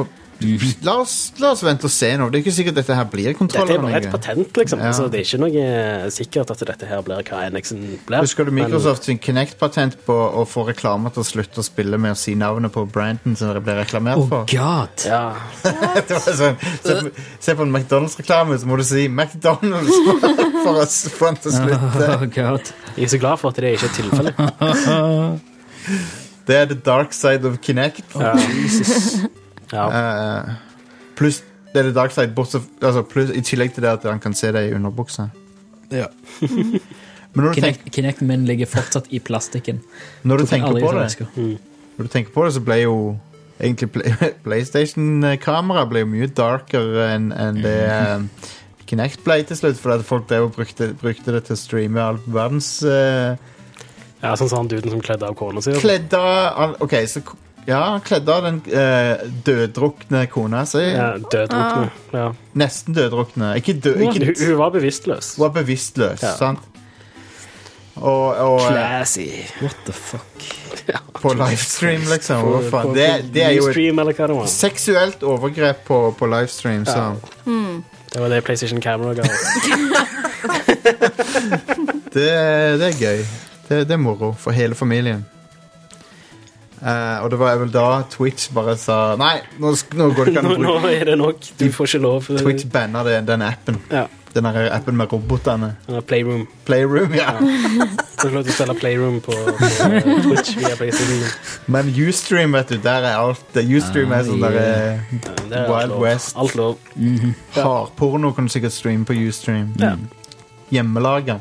La oss vente og se nå. Det er ikke sikkert dette her blir kontroller. Dette er bare et patent, liksom. Ja. Så det er ikke noe sikkert at dette her blir hva NX-en blir. Husker du Microsoft sin Kinect-patent på å få reklamer til å slutte å spille med å si navnet på branden som det ble reklamert for? God! Ja. Det var sånn, se på en McDonald's-reklame, så må du si McDonald's for å få den til å slutte. Oh, God. Jeg er så glad for at det ikke er tilfellet. Det er the dark side of Kinect. Ja. Ja. Pluss det er the dark side, pluss, i tillegg til det at han kan se det i underbuksa. Ja. Men når du Kinecten min ligger fortsatt i plastikken. Når du tenker på det, når du tenker på det, så ble jo egentlig PlayStation-kamera ble jo mye darkere enn det Kinect ble til slutt, fordi at folk der brukte det til å streame all verdens Ja, sånn han duden som kledde av kona si. Kledde av den døddrukne kona si. Ja, døddrukne. Ja. Nesten døddrukne. Hun var bevisstløs. Hun var bevisstløs, sant? Og Classy. What the fuck? Ja. På livestream, liksom. Det er jo et seksuelt overgrep på livestream, så Det var det PlayStation Camera ga. Det er gøy. Det er moro for hele familien. Og det var vel da Twitch bare sa nei, nå går det ikke an å bruke. Nå er det nok, du får ikke lov. Twitch banner den appen. Ja. Den der appen med robotene. Playroom. Playroom, ja. Så du å spille Playroom på Twitch via PlayStation. Men Ustream, vet du, der er alt. Ustream er sånn der Wild West. Alt lov. Hardporno kan du sikkert streame på Ustream. Ja. Hjemmelaga.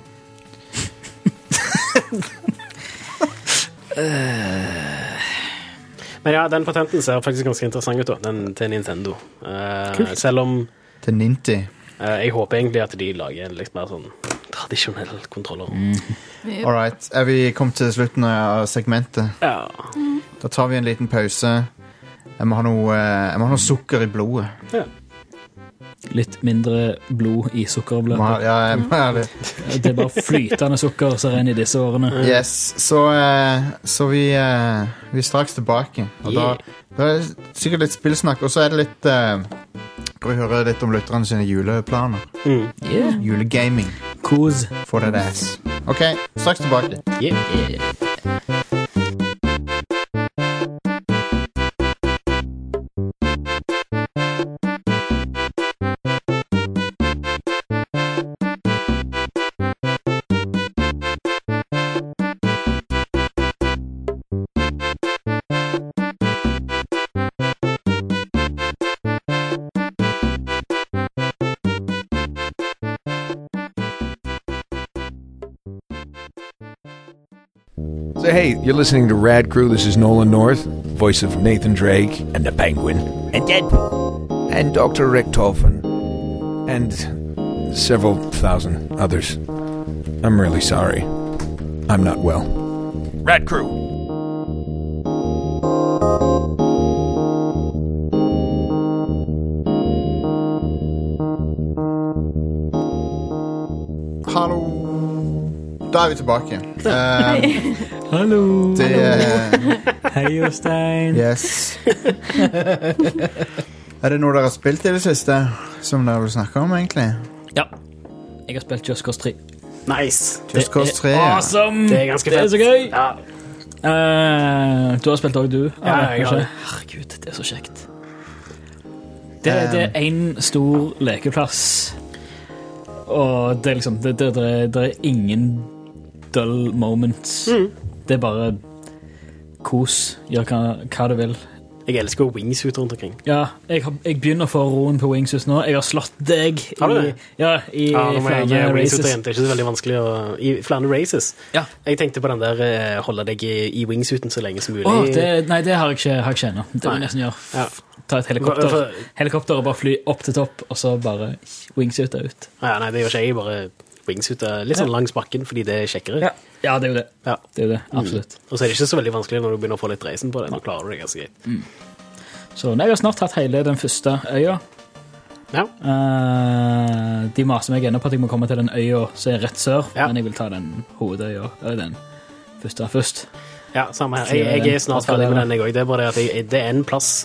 Men ja, den patenten ser faktisk ganske interessant ut da, den til Nintendo. Selv om til Ninty. Jeg håper egentlig at de lager en litt mer sånn tradisjonell kontroller. Alright, er vi kommet til slutten av segmentet? Ja. Da tar vi en liten pause. Jeg må ha noe sukker i blodet. Ja. Litt mindre blod i sukkeravløpet. Ja, jeg må ha det. Det er bare flytende sukker som renner i disse årene. Yes, så vi er straks tilbake. Og da er det sikkert litt spillsnakk, og så er det litt skal vi høre litt om lytterne sine juleplaner. Julegaming. Kos. For that ass. Ok, straks tilbake. So, hey, you're listening to Rad Crew. This is Nolan North, voice of Nathan Drake and the Penguin and Deadpool and Dr. Rick Tolfin and several thousand others. I'm really sorry. I'm not well. Rad Crew. Hallo. Da er vi tilbake. Hallo. Hei, Jostein. Yes. Er det noe dere har spilt i det siste som dere vil snakke om, egentlig? Ja. Jeg har spilt Just Cause 3. Nice. Just Cause 3. Awesome. Det er ganske fett. Det er så gøy. Ja. Du har spilt også, du. Ja, jeg har det. Herregud, det er så kjekt. Det er en stor lekeplass, og det er liksom det er ingen dull moments. Det er bare kos. Gjør hva du vil. Jeg elsker wingsuit rundt omkring. Ja, jeg begynner å få roen på wingsuit nå. Jeg har slått deg i flere races. Det er ikke så veldig vanskelig i flere races. Ja. Jeg tenkte på den der holde deg i wingsuiten så lenge som mulig. Nei, det har jeg ikke ennå. Det må jeg nesten gjøre. Ja. Ta et helikopter og bare fly opp til topp, og så bare wingsuite ut. Nei, det gjør ikke jeg. Bare wingsuite litt sånn langs bakken, fordi det er kjekkere. Ja, det er jo det. Ja. Det er jo det, absolutt. Og så er det ikke så veldig vanskelig når du begynner å få litt reisen på det. Nå klarer du det ganske greit. Så jeg har snart tatt hele den første øya. Ja. De maser meg ennå på at jeg må komme til den øya som er rett sør, Ja. men jeg vil ta den hovedøya, eller den første først. Ja, samme her. Jeg er snart ferdig med den, jeg også. Det er bare det at det er en plass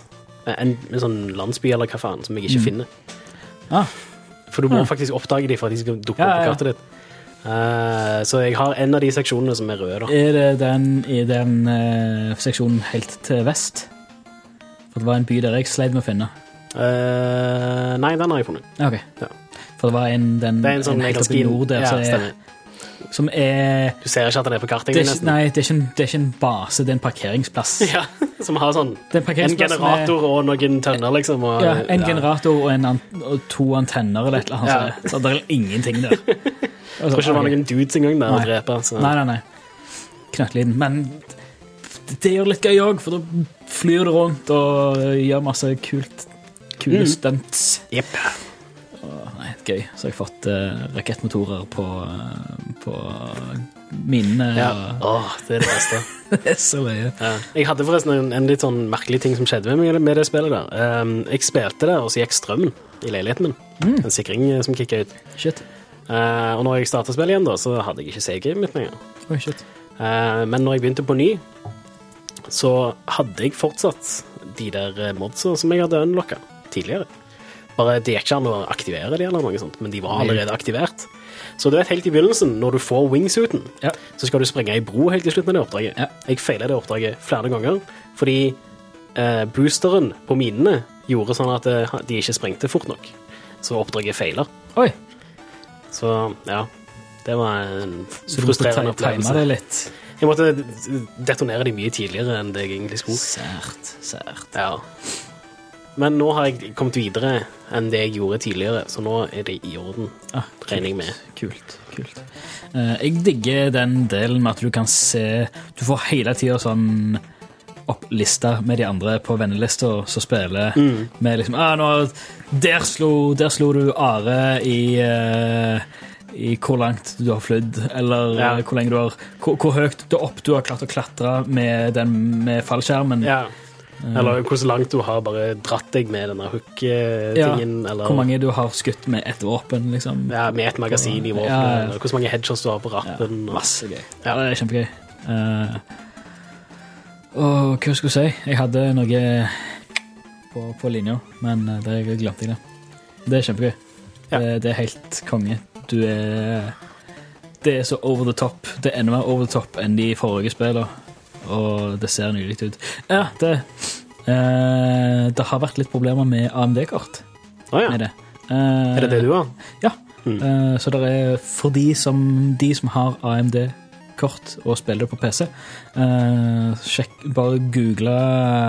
en sånn landsby eller hva faen, som jeg ikke finner. For du må faktisk oppdage dem for at de skal dukke opp på kartet ditt. Så jeg har en av de seksjonene som er røde da. Er det den i den seksjonen helt til vest? For det var en by der jeg sleit med å finne. Nei, den har jeg funnet. Ok. Ja. For det var det er en sånn helt oppe i nord der, som er... Du ser ikke at den er på kartet nesten. Nei, det er ikke en base, det er en parkeringsplass. Ja, som har sånn en generator og noen tønner, liksom. Og, en generator og 2 antenner eller et eller annet. Så det er ingenting der. Jeg tror ikke det var noen dudes engang der å drepe. Så. Nei. Knøttliten. Men det gjør litt gøy også, for da flyr det rundt og gjør masse kule stunts. Jepp. Nei, gøy. Så har jeg fått rakettmotorer på minene. Ja. Det er det beste. Det er så løye. Ja. Jeg hadde forresten en litt sånn merkelig ting som skjedde med det spillet der. Jeg spilte det, og så gikk strømmen i leiligheten min. En sikring som kikket ut. Shit. Og når jeg startet spillet igjen da, så hadde jeg ikke CG mitt lenger. Oi, shit. Men når jeg begynte på ny, så hadde jeg fortsatt de der modsa som jeg hadde unlocket tidligere. Bare det gikk ikke an å aktivere de eller noe sånt, men de var allerede aktivert. Så du vet, helt i begynnelsen, når du får wingsuiten, så skal du sprenge i bro helt i slutten av det oppdraget. Ja. Jeg feilet det oppdraget flere ganger, fordi boosteren på minene gjorde sånn at de ikke sprengte fort nok. Så oppdraget feilet. Oi! Så, ja, det var en frustrerende opplevelse. Så du måtte time det litt? Jeg måtte detonere de mye tidligere enn det jeg egentlig skulle. Sært. Ja. Men nå har jeg kommet videre enn det jeg gjorde tidligere, så nå er det i orden, regner jeg med. Kult. Jeg digger den delen med at du kan se, du får hele tiden sånn opplista med de andre på vennelister som spiller med liksom, der slo du Are i hvor langt du har flydd, eller hvor lenge du har, hvor høyt du har klart å klatre med fallskjermen. Ja. Eller hvor langt du har bare dratt deg med denne hook-tingen. Eller hvor mange du har skutt med et våpen, liksom. Ja, med et magasin i våpen. Eller hvor mange headshots du har på rappen. Masse gøy. Ja, det er kjempegøy. Og hva skulle jeg si? Jeg hadde noe på linja, men det glemte jeg det. Det er kjempegøy. Ja. Det er helt konge. Det er så over the top. Det er enda mer over the top enn de forrige spillene. Og det ser nydelig ut. Ja, det har vært litt problemer med AMD-kort. Med det. Er det du har? Ja. Så det er for de som har AMD-kort og spiller det på PC, bare google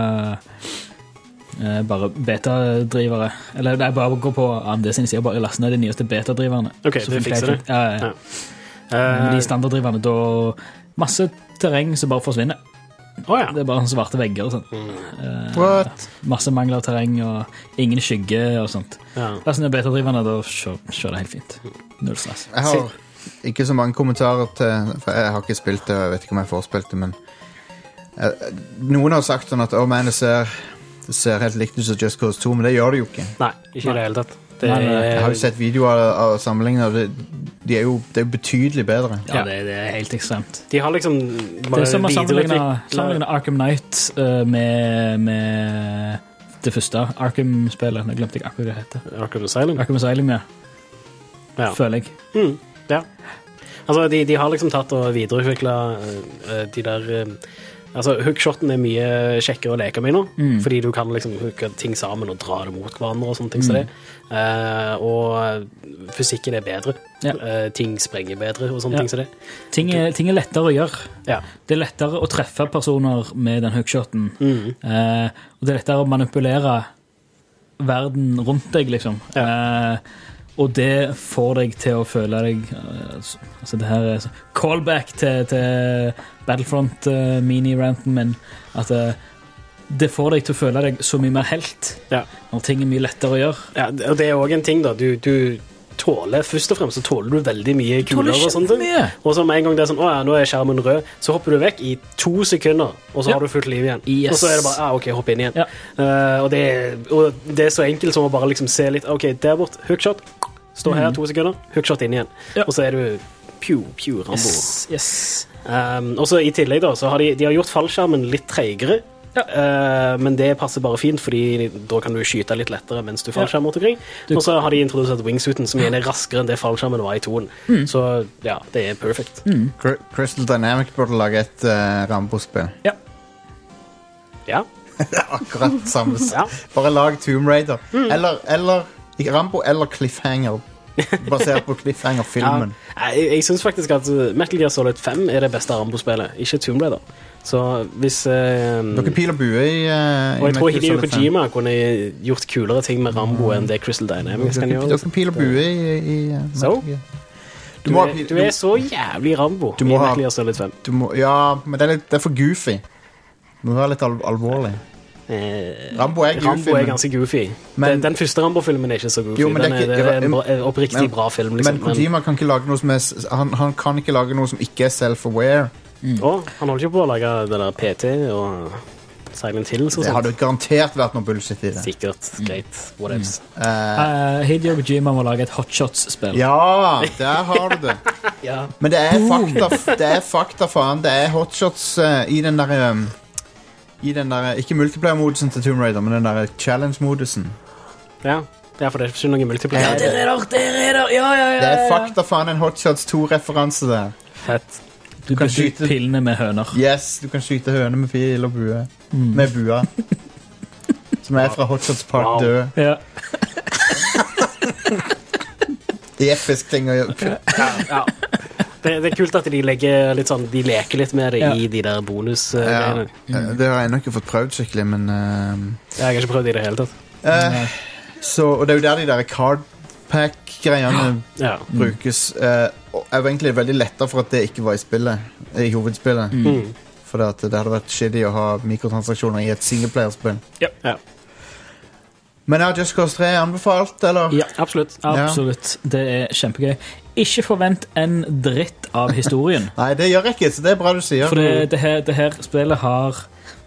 bare beta-drivere. Eller det er bare å gå på AMD sin side og bare laste ned de nyeste beta-driverne. Ok, det fikser det. Ja. De standarddriverne, da masse terreng som bare forsvinner. Det er bare sånne svarte vegger og sånt. Masse mangler av terreng og ingen skygge og sånt. Lass ned beta-driverne, da kjører det helt fint. Null stress. Jeg har ikke så mange kommentarer til, for jeg har ikke spilt det, og jeg vet ikke om jeg får spilt det, men noen har sagt sånn at det ser helt likt ut som Just Cause 2, men det gjør det jo ikke. Nei, ikke i det hele tatt. Jeg har jo sett videoer av sammenlignet, og det er jo betydelig bedre. Ja, det er helt ekstremt. De har liksom det er som å sammenligne Arkham Knight med det første Arkham-spillet. Jeg glemte ikke akkurat det heter. Arkham Asylum? Arkham Asylum, ja. Føler jeg. Ja. Altså, de har liksom tatt og videreutviklet de der... Altså, hookshoten er mye kjekkere å leke med nå, fordi du kan liksom hooke ting sammen og dra det mot hverandre og sånne ting som det. Og fysikken er bedre. Ting sprenger bedre og sånne ting som det. Ting er lettere å gjøre. Ja. Det er lettere å treffe personer med den hookshoten. Og det er lettere å manipulere verden rundt deg, liksom. Og det får deg til å føle deg altså det her er callback til Battlefront mini-ranten min, at det får deg til å føle deg så mye mer helt når ting er mye lettere å gjøre. Ja, og det er også en ting da, du tåler, først og fremst så tåler du veldig mye kuler og sånt. Og så med en gang det er sånn, nå er skjermen rød, så hopper du vekk i 2 sekunder, og så har du fullt liv igjen. Og så er det bare, ok, hopp inn igjen. Og det er så enkelt som å bare liksom se litt, ok, der bort, hookshot, stå her 2 sekunder, hookshot inn igjen. Og så er du Rambo. Yes. Og så i tillegg da, så har de har gjort fallskjermen litt tregere men det passer bare fint, fordi da kan du skyte litt lettere mens du fallskjermer rundt omkring. Og så har de introdusert wingsuiten, som igjen er raskere enn det fallskjermen var i 2-en. Så ja, det er perfect. Crystal Dynamics burde lage et Rambo-spill. Ja. Akkurat samme. Ja. Bare lag Tomb Raider. Eller Rambo eller Cliffhanger. Basert på Cliffhanger-filmen. Jeg synes faktisk at Metal Gear Solid 5 er det beste Rambo-spillet, ikke Tomb Raider. Så hvis Dere pil og bue i og jeg tror Hideo Kojima kunne gjort kulere ting med Rambo enn det Crystal Dynamics kan gjøre. Dere pil og bue i Så? Du er så jævlig Rambo i Metal Gear Solid 5. Ja, men det er for goofy. Det må være litt alvorlig. Rambo er ganske goofy. Men den første Rambo-filmen er ikke så goofy. Det er en oppriktig bra film. Liksom. Men Kojima kan ikke lage noe som han kan ikke lage noe som ikke er self-aware. Han holder ikke på å lage det der PT og Silent Hills og sånt. Det hadde garantert vært noe bullshit i det. Sikkert, greit, whatevs. Hideo Kojima må lage et hotshots-spill. Ja, der har du det. Men det er fakta faen. Det er hotshots i den der ikke multiplayer-modusen til Tomb Raider, men den der challenge-modusen. Ja, for det er ikke noen multiplayer. Det er Det er fakta faen en Hotshots 2-referanse der. Fett. Du kan skyte pillene med høner. Yes, du kan skyte høner med pil og bue. Med bua. Som er fra Hotshots Park død. Ja. Episk ting å gjøre. Ja. Det er kult at de legger litt sånn, de leker litt med det i de der bonus-greiene. Det har jeg ennå ikke fått prøvd skikkelig, men jeg har ikke prøvd det i det hele tatt. Og det er jo der de der cardpack-greiene brukes. Er jo egentlig veldig lettere for at det ikke var i hovedspillet. For det hadde vært shitty å ha mikrotransaksjoner i et singleplayerspill. Ja. Men er Just Cause 3 anbefalt, eller? Ja, absolutt. Det er kjempegøy. Ikke forvent en dritt av historien. Nei, det gjør jeg ikke, så det er bra du sier. For det her spillet har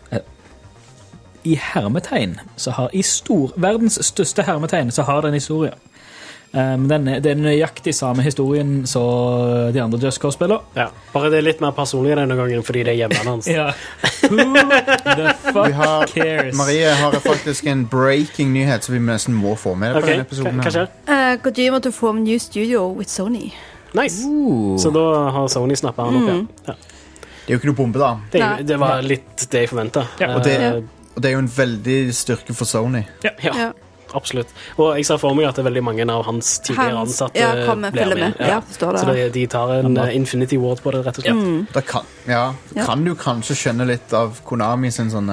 i hermetegn så har verdens største hermetegn så har det en historie. Men det er nøyaktig samme historien som de andre Just Cause-spiller. Ja, bare det er litt mer personlig denne gangen fordi det er hjemmene hans. Who the fuck cares? Marie har faktisk en breaking nyhet som vi nesten må få med på denne episoden. Hva skjer? Kojima to form new studio with Sony. Nice. Så da har Sony snappet han opp, ja. Det er jo ikke noe bombe da. Det var litt det jeg forventet. Og det er jo en veldig styrke for Sony. Ja. Absolutt. Og jeg ser for meg at det er veldig mange av hans tidligere ansatte blir med. Så de tar en Infinity Ward på det, rett og slett. Da kan du kanskje skjønne litt av Konami sin sånn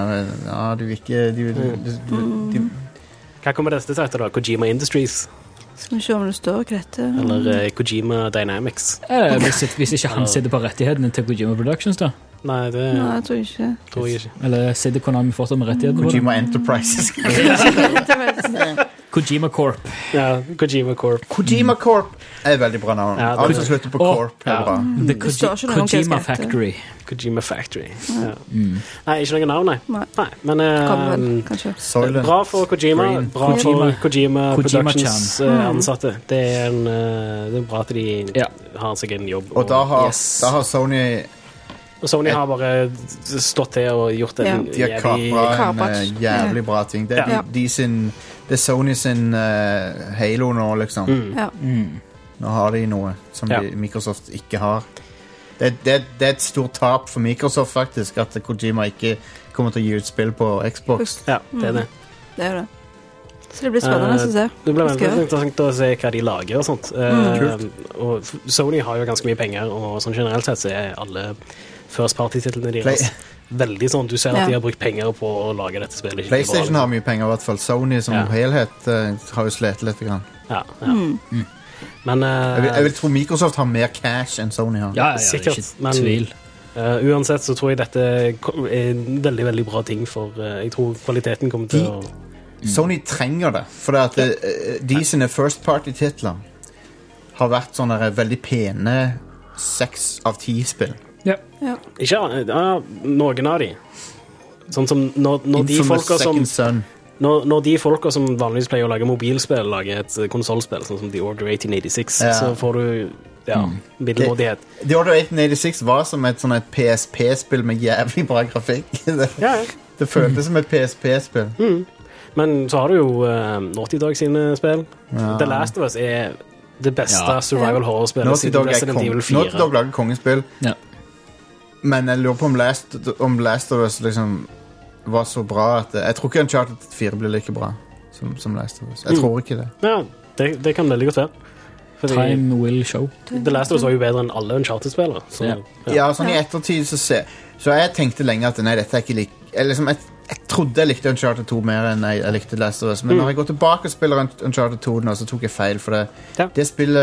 Hva kommer det til da? Kojima Industries? Skal vi se om det står Grete. Eller Kojima Dynamics. Hvis ikke han sitter på rettighetene til Kojima Productions da? Nei, jeg tror ikke. Eller sitter Konami fortsatt med rettighetene? Kojima Enterprises. Kojima Corp. Ja, Kojima Corp. Kojima Corp er veldig bra navn. Alt som slutter på Corp er bra. Kojima Factory. Kojima Factory. Nei, ikke noen navn, nei. Men bra for Kojima. Bra for Kojima Productions ansatte. Det er bra at de har seg en jobb. Og da har Sony Og Sony har bare stått til og gjort en jævlig bra ting. Det er Sony sin Halo nå, liksom. Nå har de noe som Microsoft ikke har. Det er et stort tap for Microsoft, faktisk, at Kojima ikke kommer til å gi ut spill på Xbox. Ja, det er det. Det er det. Så det blir spennende å se. Det blir veldig interessant å se hva de lager og sånt. Og Sony har jo ganske mye penger, og sånn generelt sett så er alle first party-titlene deres veldig sånn, du ser at de har brukt penger på å lage dette spillet. PlayStation har mye penger i hvert fall. Sony som helhet har jo slet litt grann. Men jeg vil tro Microsoft har mer cash enn Sony har. Ja, sikkert, men tvil. Uansett så tror jeg dette er en veldig, veldig bra ting, for jeg tror kvaliteten kommer til å Sony trenger det, for det at de sine first party-titler har vært sånne veldig pene 6 av 10 spill. Ikke noen av de. Sånn som når de folka som når de folka som vanligvis pleier å lage mobilspill lager et konsolspill, sånn som The Order 1886, så får du middelmådighet. The Order 1886 var som et PSP-spill med jævlig bra grafikk. Det føltes som et PSP-spill. Men så har du jo Naughty Dog sine spill. The Last of Us er det beste survival horror-spillet siden Resident Evil 4. Naughty Dog lager kongespill. Ja. Men jeg lurer på om Last of Us liksom var så bra at jeg tror ikke Uncharted 4 blir like bra som Last of Us. Jeg tror ikke det. Ja, det kan veldig godt være. Time will show. The Last of Us var jo bedre enn alle Uncharted-spillere. Ja, sånn i ettertid så jeg tenkte lenge at nei, dette er ikke like jeg trodde jeg likte Uncharted 2 mer enn jeg likte Last of Us. Men når jeg går tilbake og spiller Uncharted 2 nå, så tok jeg feil, for det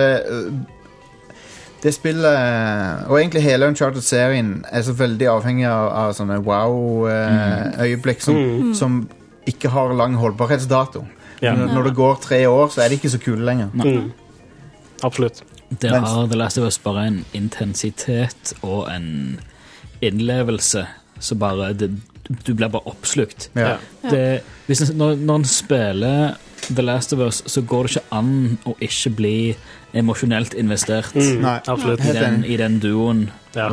spillet og egentlig hele Uncharted-serien er så veldig avhengig av sånne wow-øyeblikk som ikke har lang holdbarhetsdato. Når det går 3 år, så er det ikke så kule lenger. Absolutt. Det har The Last of Us bare en intensitet og en innlevelse så bare du blir bare oppslukt. Ja. Når en spiller The Last of Us, så går det ikke an å ikke bli emosjonelt investert Nei, absolutt. I den duoen. Ja.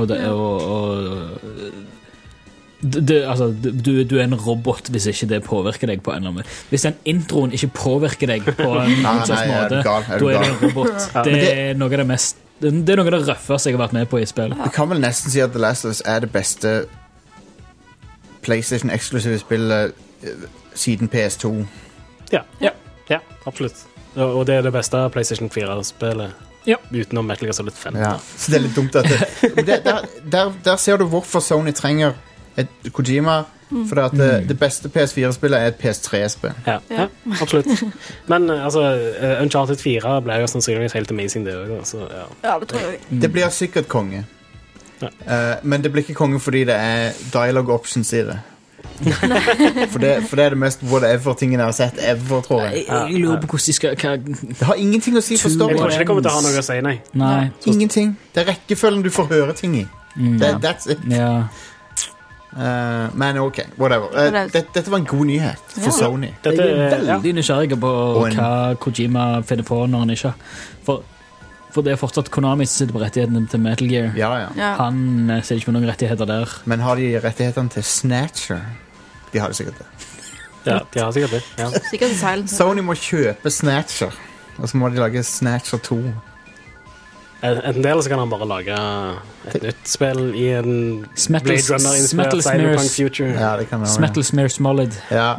Du er en robot hvis ikke det påvirker deg på en eller annen måte. Hvis den introen ikke påvirker deg på en slags måte, da er du en robot. Det er noe av det mest det er noe av det røffeste jeg har vært med på i spill. Du kan vel nesten si at The Last of Us er det beste PlayStation-eksklusive spillet siden PS2. Ja, absolutt. Og det er det beste PlayStation 4-spillet utenom Metal Gear Solid 5. Ja. Så det er litt dumt at der ser du hvorfor Sony trenger et Kojima, for at det beste PS4-spillet er et PS3-spill. Ja, absolutt. Men altså, Uncharted 4 ble jo sannsynligvis helt amazing det også. Ja, det tror jeg. Det blir sikkert konge. Men det blir ikke konge fordi det er dialogue options i det. for det er det mest whatever-tingen jeg har sett ever, tror jeg. Jeg lurer på hvordan de skal Det har ingenting å si for storyen. Jeg tror ikke det kommer til å ha noe å si, nei. Ingenting. Det er rekkefølgen du får høre ting i. That's it. Ja. Men ok, whatever. Dette var en god nyhet for Sony. Jeg er veldig nysgjerrig på hva Kojima finner på når han ikke for det er fortsatt Konami som sitter på rettighetene til Metal Gear. Ja. Han ser ikke på noen rettigheter der. Men har de rettighetene til Snatcher? De har det sikkert det. Ja, de har sikkert det. Ja. Sikkert Silence. Sony må kjøpe Snatcher, og så må de lage Snatcher 2. Enten det, eller så kan han bare lage et nytt spill i en Blade Runner-inspirert Cyberpunk Future. Ja, det kan være. Metal Smear Smolid. Ja.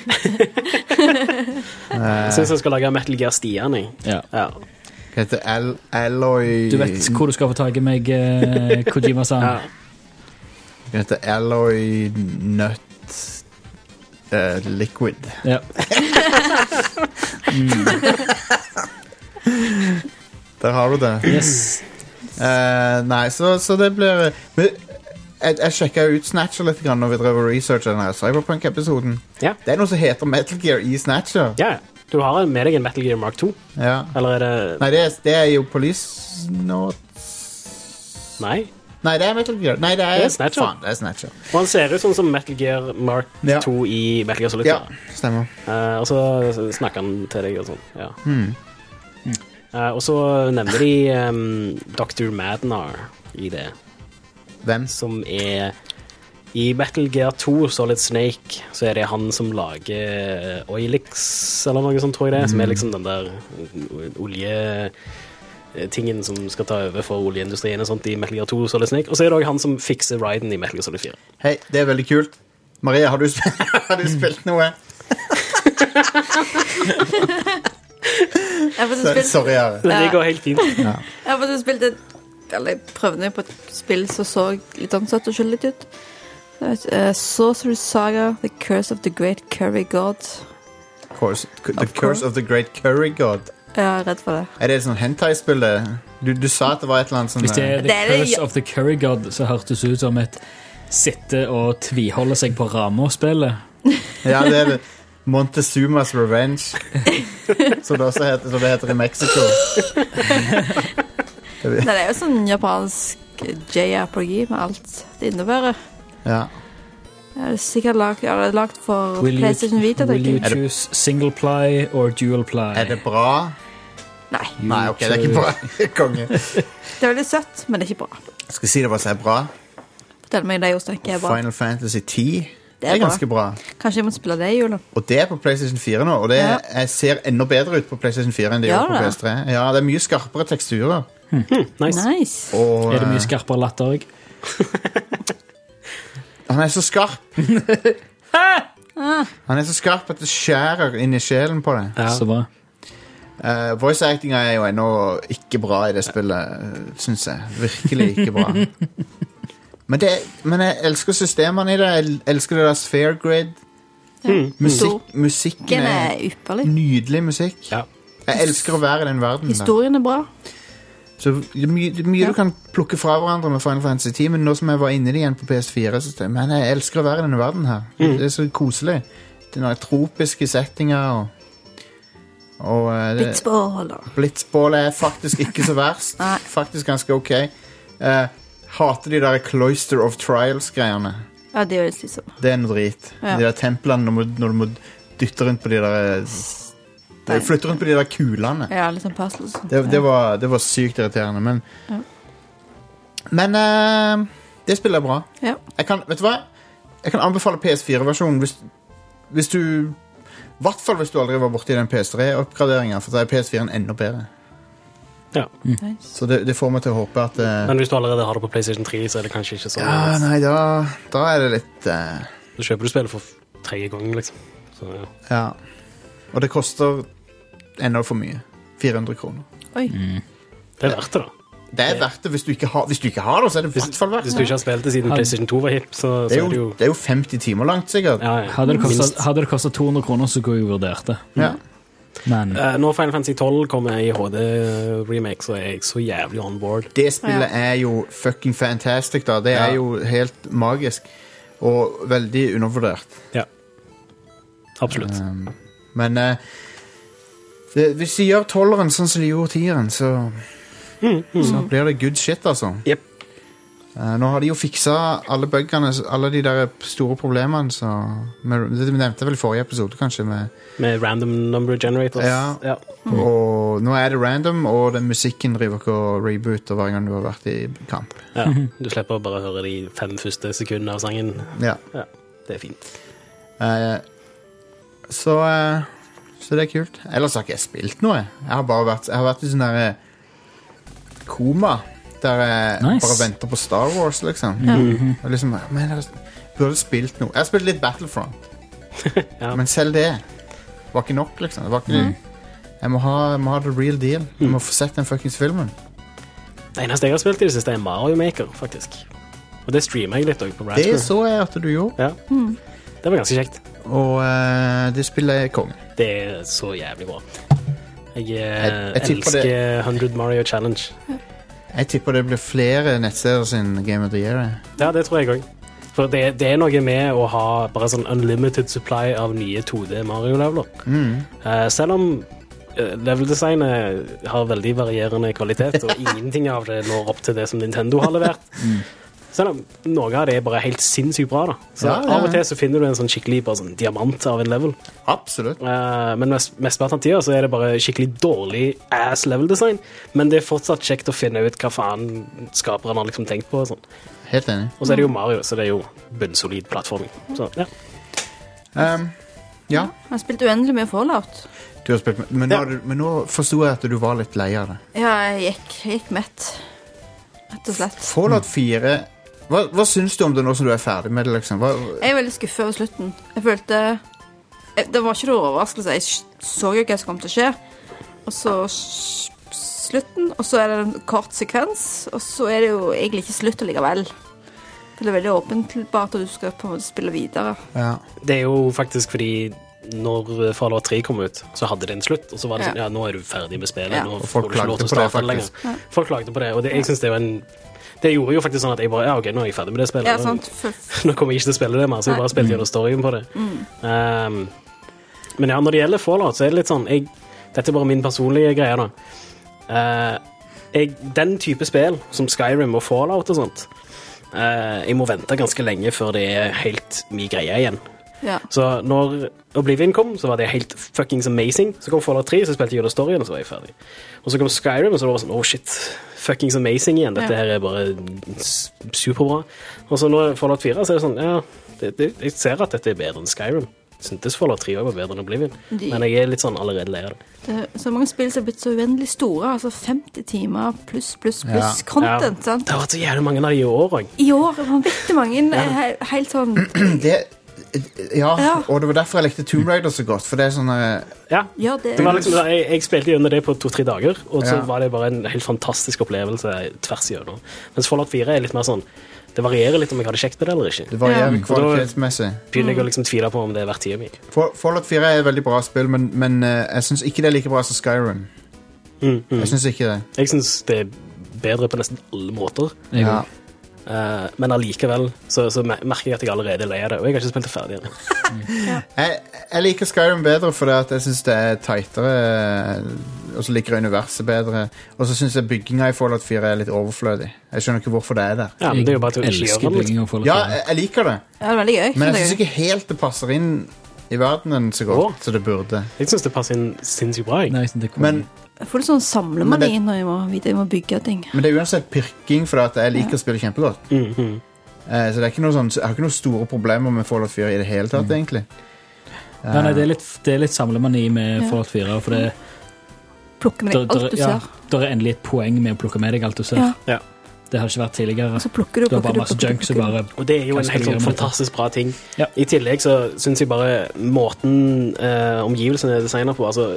Jeg synes jeg skal lage Metal Gear Stian. Ja. Det heter Alloy... Du vet hvor du skal få tag i meg, Kojima-san. Det heter Alloy Nut Liquid. Ja. Der har du det. Yes. Nei, så det blir... Jeg sjekket ut Snatcher litt når vi drev og researchet denne Cyberpunk-episoden. Ja. Det er noe som heter Metal Gear i Snatcher. Ja, du har med deg en Metal Gear Mark 2. Ja. Eller er det... Nei, det er jo Police Notes. Nei, det er Metal Gear. Nei, det er Snatcher. Faen, det er Snatcher. Og han ser ut sånn som Metal Gear Mark 2 i Metal Gear Solid 4. Ja, stemmer. Og så snakker han til deg og sånn, ja. Og så nevner de Dr. Madnar i det. Hvem? Som er... I Metal Gear 2 Solid Snake så er det han som lager Oilix, eller noe sånt, tror jeg det, som er liksom den der oljetingen som skal ta over for oljeindustrien og sånt i Metal Gear 2 Solid Snake. Og så er det også han som fikser Raiden i Metal Gear Solid 4. Hei, det er veldig kult. Maria, har du spilt noe? Sorry, Are. Det går helt fint. Jeg har faktisk spilt jeg prøvde på et spill som så litt sånn søtt og skyldig ut. Sorcery Saga, The Curse of the Great Curry God. The Curse of the Great Curry God. Jeg er redd for det. Er det et sånn hentai-spill? Du sa at det var et eller annet sånn... Hvis det er The Curse of the Curry God, så hørtes det ut som et sitte og tviholde seg på Ramo-spillet. Ja, det er det. Montezuma's Revenge. Så det også heter, så det heter i Mexico. Det er jo sånn japansk JRPG med alt det innebærer. Ja. Det er sikkert lagt for PlayStation Vita. Will you choose single play or dual play? Er det bra? Nei, ok, det er ikke bra. Konge. Det er veldig søtt, men det er ikke bra. Skal jeg si det hva som er bra? Fortell meg det, Jostein, ikke er bra. Final Fantasy 10 Det er ganske bra. Kanskje jeg må spille det i jula. Og det er på PlayStation 4 nå, og det ser enda bedre ut på PlayStation 4 enn det gjør på PS3. Ja, det er mye skarpere teksturer. Nice. Og, Er det mye skarpere latter også? han er så skarp. Han er så skarp at det skjærer inn i sjelen på det. Så bra. Voice actinga er jo ennå ikke bra i det spillet, synes jeg. Virkelig ikke bra. Men jeg elsker systemene i det. Jeg elsker det der Sphere Grid. Musikken er ypperlig. Nydelig musikk. Ja. Jeg elsker å være i den verden. Historien er bra. Så det er mye du kan plukke fra hverandre med Final Fantasy 10, men nå som jeg var inne i det igjen på PS4, så men jeg elsker å være i denne verden her. Det er så koselig. Det er noen tropiske settinger og Blitzball er faktisk ikke så verst. Faktisk ganske ok. Hater de der Cloister of Trials-greiene. Ja, det er jo liksom. Det er noe drit. De der templene når du må dytte rundt på de der flytte rundt på de der kulene. Ja, liksom puzzles. Det var sykt irriterende, men det spiller bra. Ja. Vet du hva? Jeg kan anbefale PS4-versjonen hvis du i hvert fall hvis du aldri var borte i den PS3-oppgraderingen, for da er PS4-en enda bedre. Ja. Nice. Så det får meg til å håpe at Men hvis du allerede har det på PlayStation 3, så er det kanskje ikke sånn. Ja, nei, da er det litt Så kjøper du spillet for 3 ganger, liksom. Så, ja. Og det koster enda for mye. 400 kroner. Oi. Det er verdt det, da. Det er verdt det hvis du ikke har det, så er det i hvert fall verdt det. Hvis du ikke har spilt det siden PlayStation 2 var hip, så det er jo 50 timer langt, sikkert. Ja. Hadde det kostet 200 kroner, så kunne jeg vurdert det. Ja. Men når Final Fantasy 12 kommer i HD-remake, så er jeg så jævlig on board. Det spillet er jo fucking fantastic, da. Det er jo helt magisk. Og veldig undervurdert. Ja. Absolutt. Men hvis de gjør 12-eren sånn som de gjorde 10-eren, så blir det good shit, altså. Yep. Nå har de jo fiksa alle buggene, alle de der store problemene, så det nevnte vel i forrige episode, kanskje, med random number generators. Ja. Og nå er det random, og den musikken driver ikke og rebooter hver gang du har vært i kamp. Ja, du slipper bare å høre de 5 første sekundene av sangen. Ja. Det er fint. Så det er kult. Ellers har ikke jeg spilt noe. Jeg har vært i sånn der koma, der jeg bare venter på Star Wars, liksom. Og liksom, men jeg burde spilt noe. Jeg har spilt litt Battlefront. Men selv det var ikke nok, liksom. Det var ikke, jeg må ha the real deal. Jeg må få sett den fuckings filmen. Det eneste jeg har spilt i det siste er Mario Maker, faktisk. Og det streamer jeg litt også på Rad Crew. Det så jeg at du gjorde. Ja. Det var ganske kjekt. Og det spiller jeg kongen. Det er så jævlig bra. Jeg elsker 100 Mario Challenge. Jeg tipper det blir flere nettsteder sin Game of the Year. Ja, det tror jeg også. For det er noe med å ha bare sånn unlimited supply av nye 2D Mario-leveler. Selv om level-designet har veldig varierende kvalitet, og ingenting av det når opp til det som Nintendo har levert. Selv om noe av det er bare helt sinnssykt bra, da. Så av og til så finner du en sånn skikkelig bare sånn diamant av en level. Absolutt. Men mesteparten av tida så er det bare skikkelig dårlig ass level-design, men det er fortsatt kjekt å finne ut hva faen skaperen har liksom tenkt på og sånn. Helt enig. Og så er det jo Mario, så det er jo bunnsolid plattforming. Så, ja. Ja. Jeg har spilt uendelig mye Fallout. Du har spilt, men nå forstod jeg at du var litt lei av det. Ja, jeg gikk mett. Rett og slett. Fallout 4... Hva syns du om det nå som du er ferdig med det, liksom? Jeg er veldig skuffet over slutten. Jeg følte... Det var ikke noe overraskelse. Jeg så jo hva som kom til å skje. Og så slutten, og så er det en kort sekvens, og så er det jo egentlig ikke slutt likevel. Det er veldig åpenbart at du skal på en måte spille videre. Ja. Det er jo faktisk fordi når Fallout 3 kom ut, så hadde det en slutt, og så var det sånn, nå er du ferdig med spillet, nå får du ikke lov til å starte det lenger. Folk klagde på det, og jeg synes det var det gjorde jo faktisk sånn at jeg bare, ok, nå er jeg ferdig med det spillet. Ja, sant. Nå kommer jeg ikke til å spille det mer, så jeg bare spilte gjennom storyen på det. Men ja, når det gjelder Fallout, så er det litt sånn, dette er bare min personlige greie da. Den type spill, som Skyrim og Fallout og sånt, jeg må vente ganske lenge før det er helt mye greie igjen. Ja. Så når Oblivion kom, så var det helt fuckings amazing. Så kom Fallout 3, så spilte jeg gjennom storyen, og så var jeg ferdig. Og så kom Skyrim, og så var det sånn, shit, fuckings amazing igjen. Dette her er bare superbra. Og så når Fallout 4, så er det sånn, jeg ser at dette er bedre enn Skyrim. Jeg syntes Fallout 3 var bedre enn Oblivion. Men jeg er litt sånn allerede lei av det. Det er så mange spill som har blitt så uendelig store, altså 50 timer pluss content, sant? Det har vært så jævlig mange av de i år, også. I år, vanvittig mange, helt sånn... Og det var derfor jeg likte Tomb Raider så godt, for det er sånn... det var liksom, jeg spilte under det på 2-3 dager, og så var det bare en helt fantastisk opplevelse tvers igjennom. Mens Fallout 4 er litt mer sånn, det varierer litt om jeg har det kjekt med det eller ikke. Det varierer kvalitetsmessig. Begynner jeg å liksom tvile på om det er verdt tida mi. Fallout 4 er et veldig bra spill, men jeg synes ikke det er like bra som Skyrim. Jeg synes ikke det. Jeg synes det er bedre på nesten alle måter. Ja. Men allikevel så merker jeg at jeg allerede er lei av det, og jeg har ikke spilt det ferdig. Jeg liker Skyrim bedre fordi at jeg synes det er tightere, og så liker jeg universet bedre, og så synes jeg bygginga i Fallout 4 er litt overflødig. Jeg skjønner ikke hvorfor det er der. Ja, men det er jo bare til å ikke gjøre det. Ja, jeg liker det. Ja, det er veldig gøy. Men jeg synes ikke helt det passer inn i verdenen så godt så det burde. Jeg synes det passer inn sinnssykt bra. Men jeg får litt sånn samlemani når jeg må bygge ting. Men det er uansett pirking for at jeg liker å spille kjempegodt. Så det er ikke noe sånn, jeg har ikke noen store problemer med Fallout 4 i det hele tatt, egentlig. Nei, det er litt samlemani med Fallout 4, for det plukker med deg alt du ser. Det er endelig et poeng med å plukke med deg alt du ser. Ja. Det har ikke vært tidligere. Så plukker du har bare masse junk, og det er jo en helt sånn fantastisk bra ting. I tillegg så synes jeg bare måten omgivelsene er designet på, altså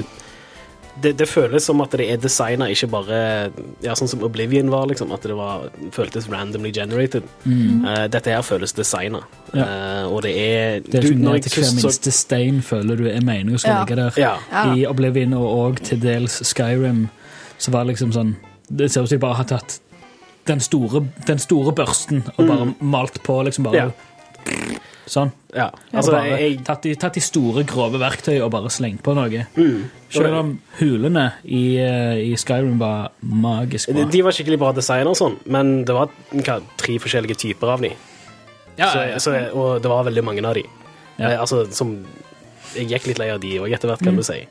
det føles som at det er designet, ikke bare sånn som Oblivion var, liksom, at det føltes randomly generated. Dette her føles designet. Og det er ned til hver minste stein føler du er meningen å skal ligge der. I Oblivion og til dels Skyrim så var det liksom sånn, det ser ut som de bare har tatt den store børsten og bare malt på liksom bare sånn. Altså, tatt de store grove verktøy og bare slengt på noe. Selv om hulene i Skyrim var magisk bra. De var skikkelig bra designer og sånn, men det var 3 forskjellige typer av de. Og det var veldig mange av de. Altså, jeg gikk litt lei av de også etter hvert, kan du si.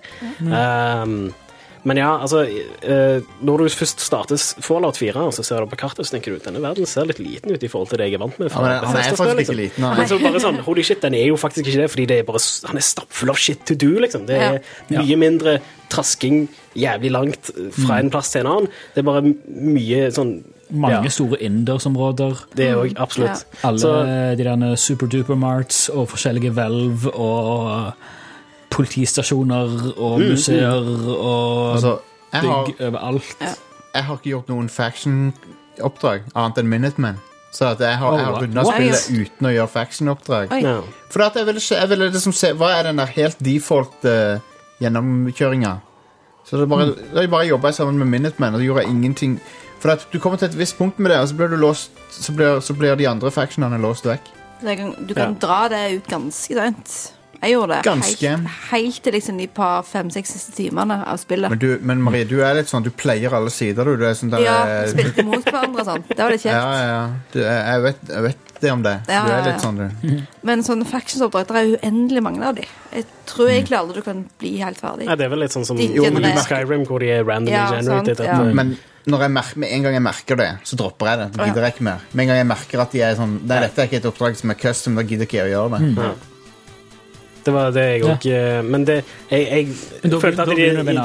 Men altså, når du først starter Fallout 4, så ser du på kartet, så tenker du, denne verden ser litt liten ut i forhold til det jeg er vant med. Han er faktisk ikke liten. Men så bare sånn, holy shit, den er jo faktisk ikke det, fordi det er bare, han er stappfull av shit to do, liksom. Det er mye mindre trasking, jævlig langt fra en plass til en annen. Det er bare mye sånn... Mange store innendørsområder. Det er jo absolutt. Alle de der super-duper marts og forskjellige Valve og... politistasjoner og museer og bygg overalt. Jeg har ikke gjort noen faction-oppdrag annet enn Minutemen. Så at jeg har rundet spillet uten å gjøre faction-oppdrag. For at jeg ville liksom se, hva er den der helt default gjennomkjøringen? Så da bare jobbet jeg sammen med Minutemen, og da gjorde jeg ingenting. For at du kommer til et visst punkt med det, og så blir du låst, så blir de andre factionene låst vekk. Du kan dra det ut ganske dønt. Jeg gjorde det helt til liksom de par 5-6 siste timene av spillet. Men Marie, du er litt sånn, du pleier alle sider, du er sånn der... spilte mot hverandre og sånn. Det var litt kjekt. Jeg vet det om det. Du er litt sånn, du. Men sånne factions-oppdrag, det er uendelig mange av de. Jeg tror egentlig aldri du kan bli helt ferdig. Det er vel litt sånn som Skyrim, hvor de er randomly generated. Men når med en gang jeg merker det, så dropper jeg det. Da gidder jeg ikke mer. Med en gang jeg merker at de er sånn, dette er ikke et oppdrag som er custom, da gidder ikke jeg å gjøre det. Det var det jeg også, men det jeg følte at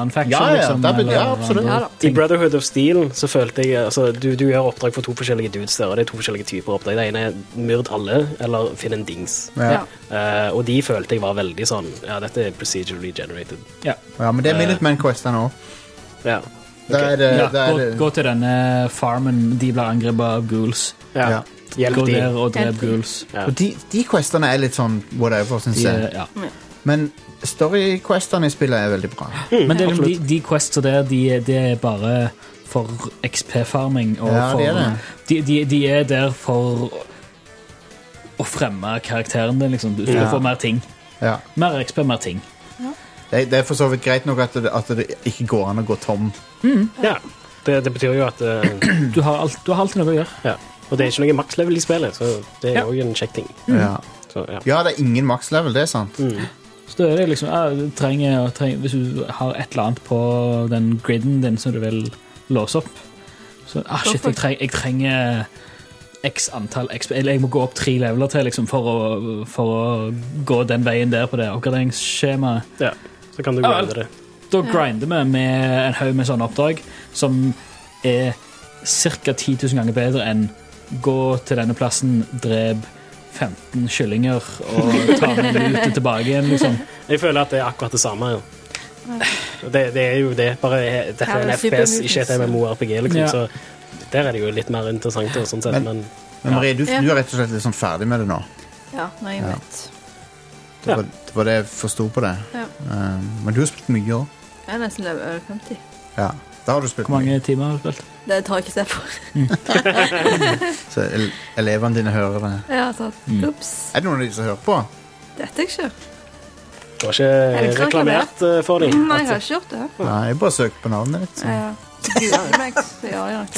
i Brotherhood of Steel så følte jeg, altså, du gjør oppdrag for 2 forskjellige dudes der, og det er 2 forskjellige typer oppdrag. Det ene er myrd alle, eller finn en dings. Og de følte jeg var veldig sånn, dette er procedurally generated. Ja, men det er Minuteman-questene også. Gå til denne farmen, de blir angrepet av ghouls. Gå der og drep ghouls. Og de questene er litt sånn whatever, synes jeg. Men story-questene i spillet er veldig bra. Men det er de quests der, det er bare for XP-farming. De er der for å fremme karakteren din, liksom. Du skal få mer ting. Mer XP, mer ting. Det er for så vidt greit nok at det ikke går an å gå tom. Det betyr jo at du har alltid noe å gjøre. Og det er ikke noe max-level i spillet, så det er også en kjekk ting. Så, det er ingen max-level, det er sant. Så da er det liksom, du trenger, hvis du har et eller annet på den griden din som du vil låse opp, Så, shit, jeg trenger x antall XP. Eller jeg må gå opp 3 leveler til liksom, for å gå den veien der på det oppgraderingsskjemaet. Ja, så kan du grinde det. Da grinder vi med en haug med sånne oppdrag som er ca. 10 000 ganger bedre enn gå til denne plassen, drep 15 kyllinger og ta med lute tilbake igjen, liksom. Jeg føler at det er akkurat det samme. Det er jo det. Bare dette er en FPS, ikke et MMORPG, liksom. Så der er det jo litt mer interessant og sånn sett. Men Marie, du er rett og slett litt sånn ferdig med det nå. Ja, nå er jeg vet. Det var det jeg forstod på det. Ja. Men du har spilt mye også. Jeg er nesten over 50. Ja, da har du spilt Hvor mange timer har du spilt? Det tar jeg ikke se for. Så elevene dine hører det. Ja, så ups. Er det noen av de som hører på? Dette er ikke. du har ikke reklamert for dem? Nei, jeg har ikke gjort det. Nei, jeg bare søker på navnet ditt. Ja. Gud meg, så gjør jeg nok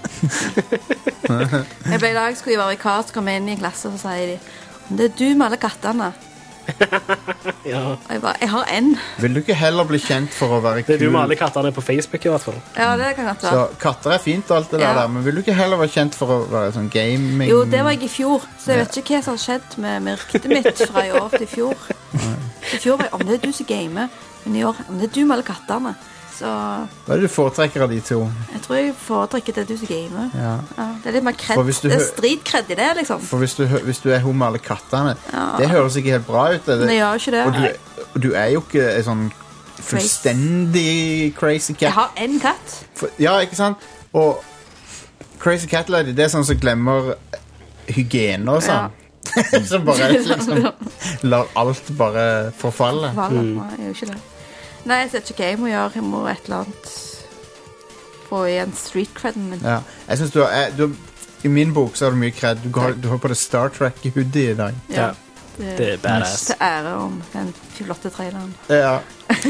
det. Jeg ble i dag, skulle jeg være vikar, så kom jeg inn i klasse, og så sier de, det er du med alle kattene. Ja. Og jeg bare, jeg har en. Vil du ikke heller bli kjent for å være kul? Det er du med alle kattene på Facebook i hvert fall. Ja, det kan godt Så være. katter er fint og alt det Ja. der, men vil du ikke heller være kjent for å være sånn gaming? Jo, det var jeg i fjor, så jeg vet ikke hva som har skjedd med ryktet mitt fra i år til i fjor. I fjor var jeg, om det er du som gamer, men i år, om det er du med alle kattene. Så Hva er det du foretrekker av de to? jeg tror jeg foretrekker det du som gamer. Ja. Ja, det er litt mer For kred, hvis du det er hø- stritkred i det, liksom. For hvis du er hun med alle kattene, det høres ikke helt bra ut. Men jeg gjør ikke det. Og du er jo ikke en sånn fullstendig crazy cat. Jeg har en katt. Ja, ikke sant? Og crazy cat lady, det er sånn som glemmer hygiene og sånn. Som bare liksom lar alt bare forfalle. Nei, jeg gjør ikke det. Nei, jeg ser ikke hva jeg må gjøre. Jeg må et eller annet få igjen street credden min. Ja. Jeg synes i min bok så har du mye cred. Du har på det Star Trek-hoodie i dag. Ja. Det er badass. Til ære om den flotte traileren. Ja.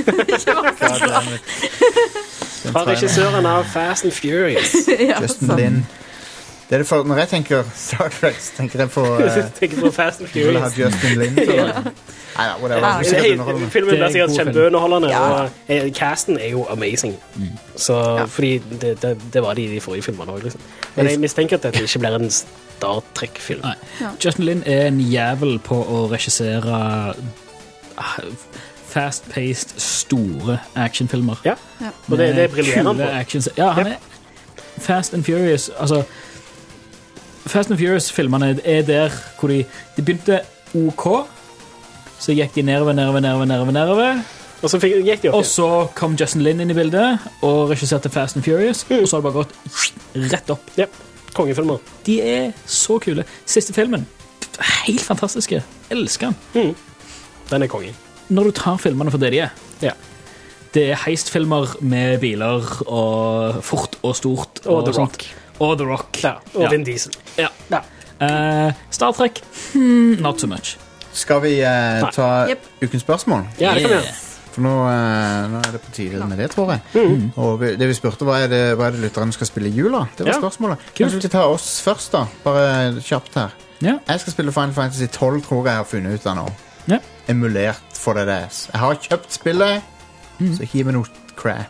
Fra regissøren av Fast and Furious. Ja, Justin sånn. Lin. Det er det for, når jeg tenker Star Trek, så tenker jeg på Tenker på Fast and vil ha Furious. Justin Lin til det. Nei, whatever. Ja, Det er sikkert underholdende. Filmen blir sikkert kjempeunderholdende, Ja. og casten er jo amazing. Så, fordi det var de i de forrige filmene også, liksom. Men jeg mistenker at dette ikke blir en Star Trek-film. Nei. Ja. Justin Lin er en jævel på å regissere fast-paced, store actionfilmer. Ja, og det er briljerende Kule på. actions. Ja, han er Fast and Furious. Altså, Fast and Furious-filmene er der hvor de begynte OK, så gikk de nedover, Og så gikk de opp og igjen. så kom Justin Lin inn i bildet og regisserte Fast and Furious, og så har det bare gått rett opp. Ja, kongefilmer. De er så kule. Siste filmen, helt fantastiske. Elsker den. Den er kongen. Når du tar filmene for det de er. Ja. Det er heistfilmer med biler og fort og stort. Og The sånt. Rock. Og The Rock. Ja, og Ja. Vin Diesel. Ja. Star Trek, not so much. Skal vi ta Yep. ukens spørsmål? Ja, det kan vi gjøre. For nå er det på tide med det, tror jeg. Og det vi spurte, hva er det lytterne skal spille i jula? Det var Ja. spørsmålet. Kanskje vi skal ta oss først, da? Bare kjapt her. Ja. Jeg skal spille Final Fantasy 12, tror jeg har funnet ut av nå. Ja. Emulert for det der. Jeg har kjøpt spillet, så ikke gi meg noe crap.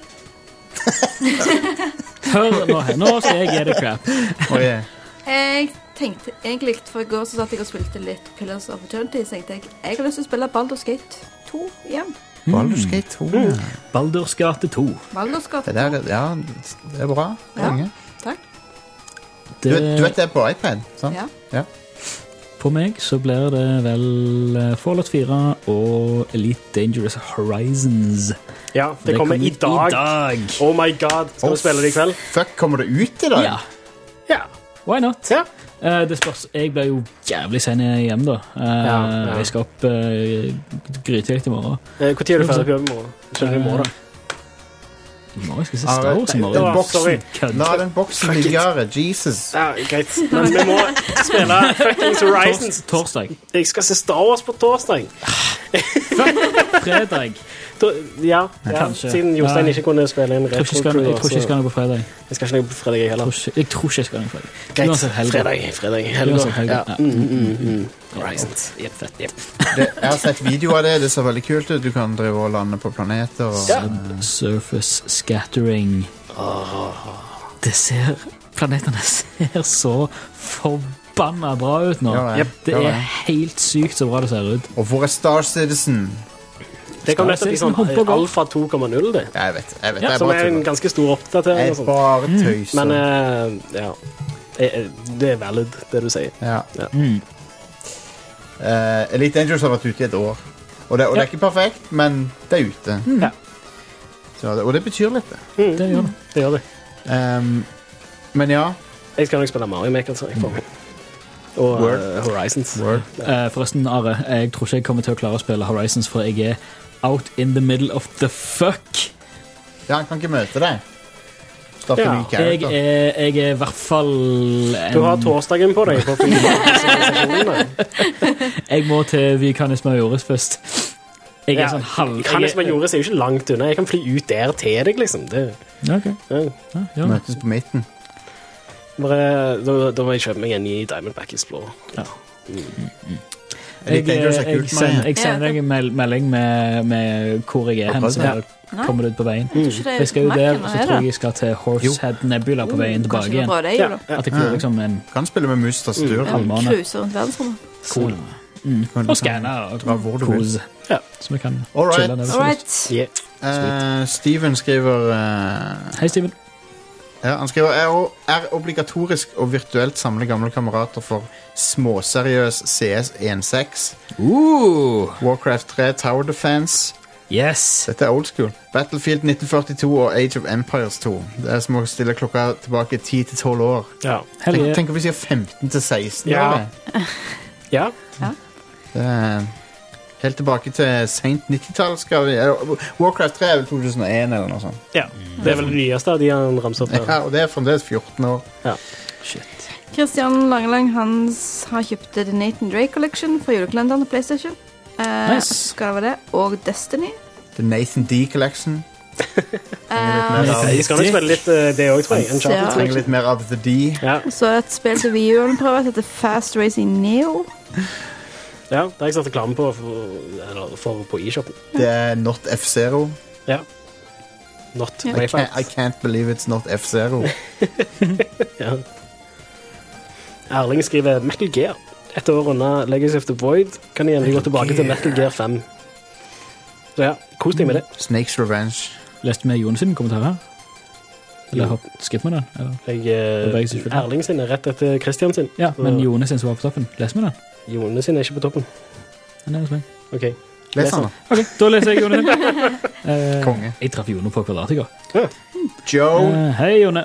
Hør nå her. Nå skal jeg gi det crap. Jeg tenkte egentlig, for i går så satt jeg og spilte litt Pillars of Eternity, så tenkte jeg har lyst til å spille Baldur's Gate 2 igjen. Baldur's Gate 2. Baldur's gate 2. Baldur's Gate Det 2. der, ja, det er bra. Ja. Konge. Takk. Du vet det er på iPad, sant? Ja. På meg så blir det vel Fallout 4 og Elite Dangerous Horizons. Ja, det kommer i dag. Oh my god. Skal vi spille det i kveld? Fuck, kommer det ut i dag? Ja, Ja. why not? Ja. Det spørs. Jeg blir jo jævlig sen hjem, da. Ja. Jeg skal opp grytidlig i morgen. Hvor tid er du ferdig på jobb i morgen? Skjønner du i morgen? I morgen skal jeg se Star Wars i Den morgen. boksen. Kødd. La den boksen ligge. Jesus. Ja, greit. Men vi må spille fuckings Horizons. Torsdag. Jeg skal se Star Wars på torsdag. Fredag. Ja, Kanskje. siden Jostein ikke kunne spille inn Jeg tror ikke jeg skal noe på fredag. Jeg skal ikke noe på fredag, jeg heller. Jeg tror ikke jeg skal noe på fredag. Greit, Uansett helga. fredag, Uansett helga. Ja. Ja. Horizons. Jep, fett, jep. Jeg har sett video av det. Det ser veldig kult ut. Du kan drive og lande på planeter. Og, Ja. Surface scattering. Planetene ser så forbanna bra ut nå. Ja, Det er helt sykt så bra det ser ut. Og hvor er Star Citizen? Det kan nettopp bli sånn Alfa 2,0 det. Jeg vet. Ja, som er en ganske stor oppdatering. Jeg bare tøyser. Men ja, det er valid, det du sier. Ja. Elite Dangerous har vært ute i et år. Og det er ikke perfekt, men det er ute. Ja. Så, og det betyr litt. Det gjør det. Det gjør det. Men ja. Jeg skal nok spille Mario Maker, så jeg får meg. Og Horizons. Forresten, Are, jeg tror ikke jeg kommer til å klare å spille Horizons, for jeg er out in the middle of the fuck. Ja, han kan ikke møte deg. Ja, jeg er i hvert fall Du har torsdagen på deg på Jeg må til Vykanis Majoris først. Jeg er sånn halv... Vykanis Majoris er jo ikke langt unna. Jeg kan fly ut der til deg, liksom. Det, okay. Ja. Møtes på midten. Da må jeg kjøpe meg en ny Diamondback Explorer. Ja. Jeg sender deg en melding med hvor jeg er hen, så kommer du ut på veien. Jeg skal jo der, så tror jeg skal til Horsehead Nebula på veien tilbake igjen. At jeg får liksom en... Kan spille med mus og styr. Cruiser rundt verdensrommet. Cool. Og scanner og kose. Ja. Så vi kan Alright. Steven skriver... Hei, Steven. Ja, han skriver er obligatorisk og virtuelt samle gamle kamerater for småseriøs CS 1.6. Warcraft 3 Tower Defense. Yes. Dette er old school. Battlefield 1942 og Age of Empires 2. Det er som å stille klokka tilbake 10-12 år. Ja. Tenk om vi sier 15-16 år. Ja. Helt tilbake til sent 90-tall skal vi... Warcraft 3 er vel 2001 eller noe sånt. Ja, det er vel det nyeste av de han ramser opp. Ja, og det er fremdeles 14 år. Ja. Shit. Christian Langelang har kjøpt The Nathan Drake Collection fra julekalenderen til PlayStation. Nice. Skal det være det? Og Destiny. The Nathan D Collection. Jeg skal nok spille litt det også, tror jeg. Trenger litt mer av The D. Ja. Så et spill til Wii U prøver heter Fast Racing Neo. Ja, det har jeg satt reklame på på eShopen. Det er Not F-Zero. Ja. Not I can't believe it's not F-Zero. Ja. Erling skriver Metal Gear. Etter år unna Legacy of the Void kan jeg endelig gå tilbake til Metal Gear 5. Så ja, kos deg med det. Snake's Revenge. Leste med Jonas sin kommentar her? Eller skipp med den? Erling sin er rett etter Christian sin. Ja, men Jonas sin som var på toppen. Les med den. Jonas sin er ikke på toppen. Ok. Les den da. Ok, da leser jeg Jonas sin. Konge. Jeg traff Jonas på kvadrat i går. Joe. Hei, Jone.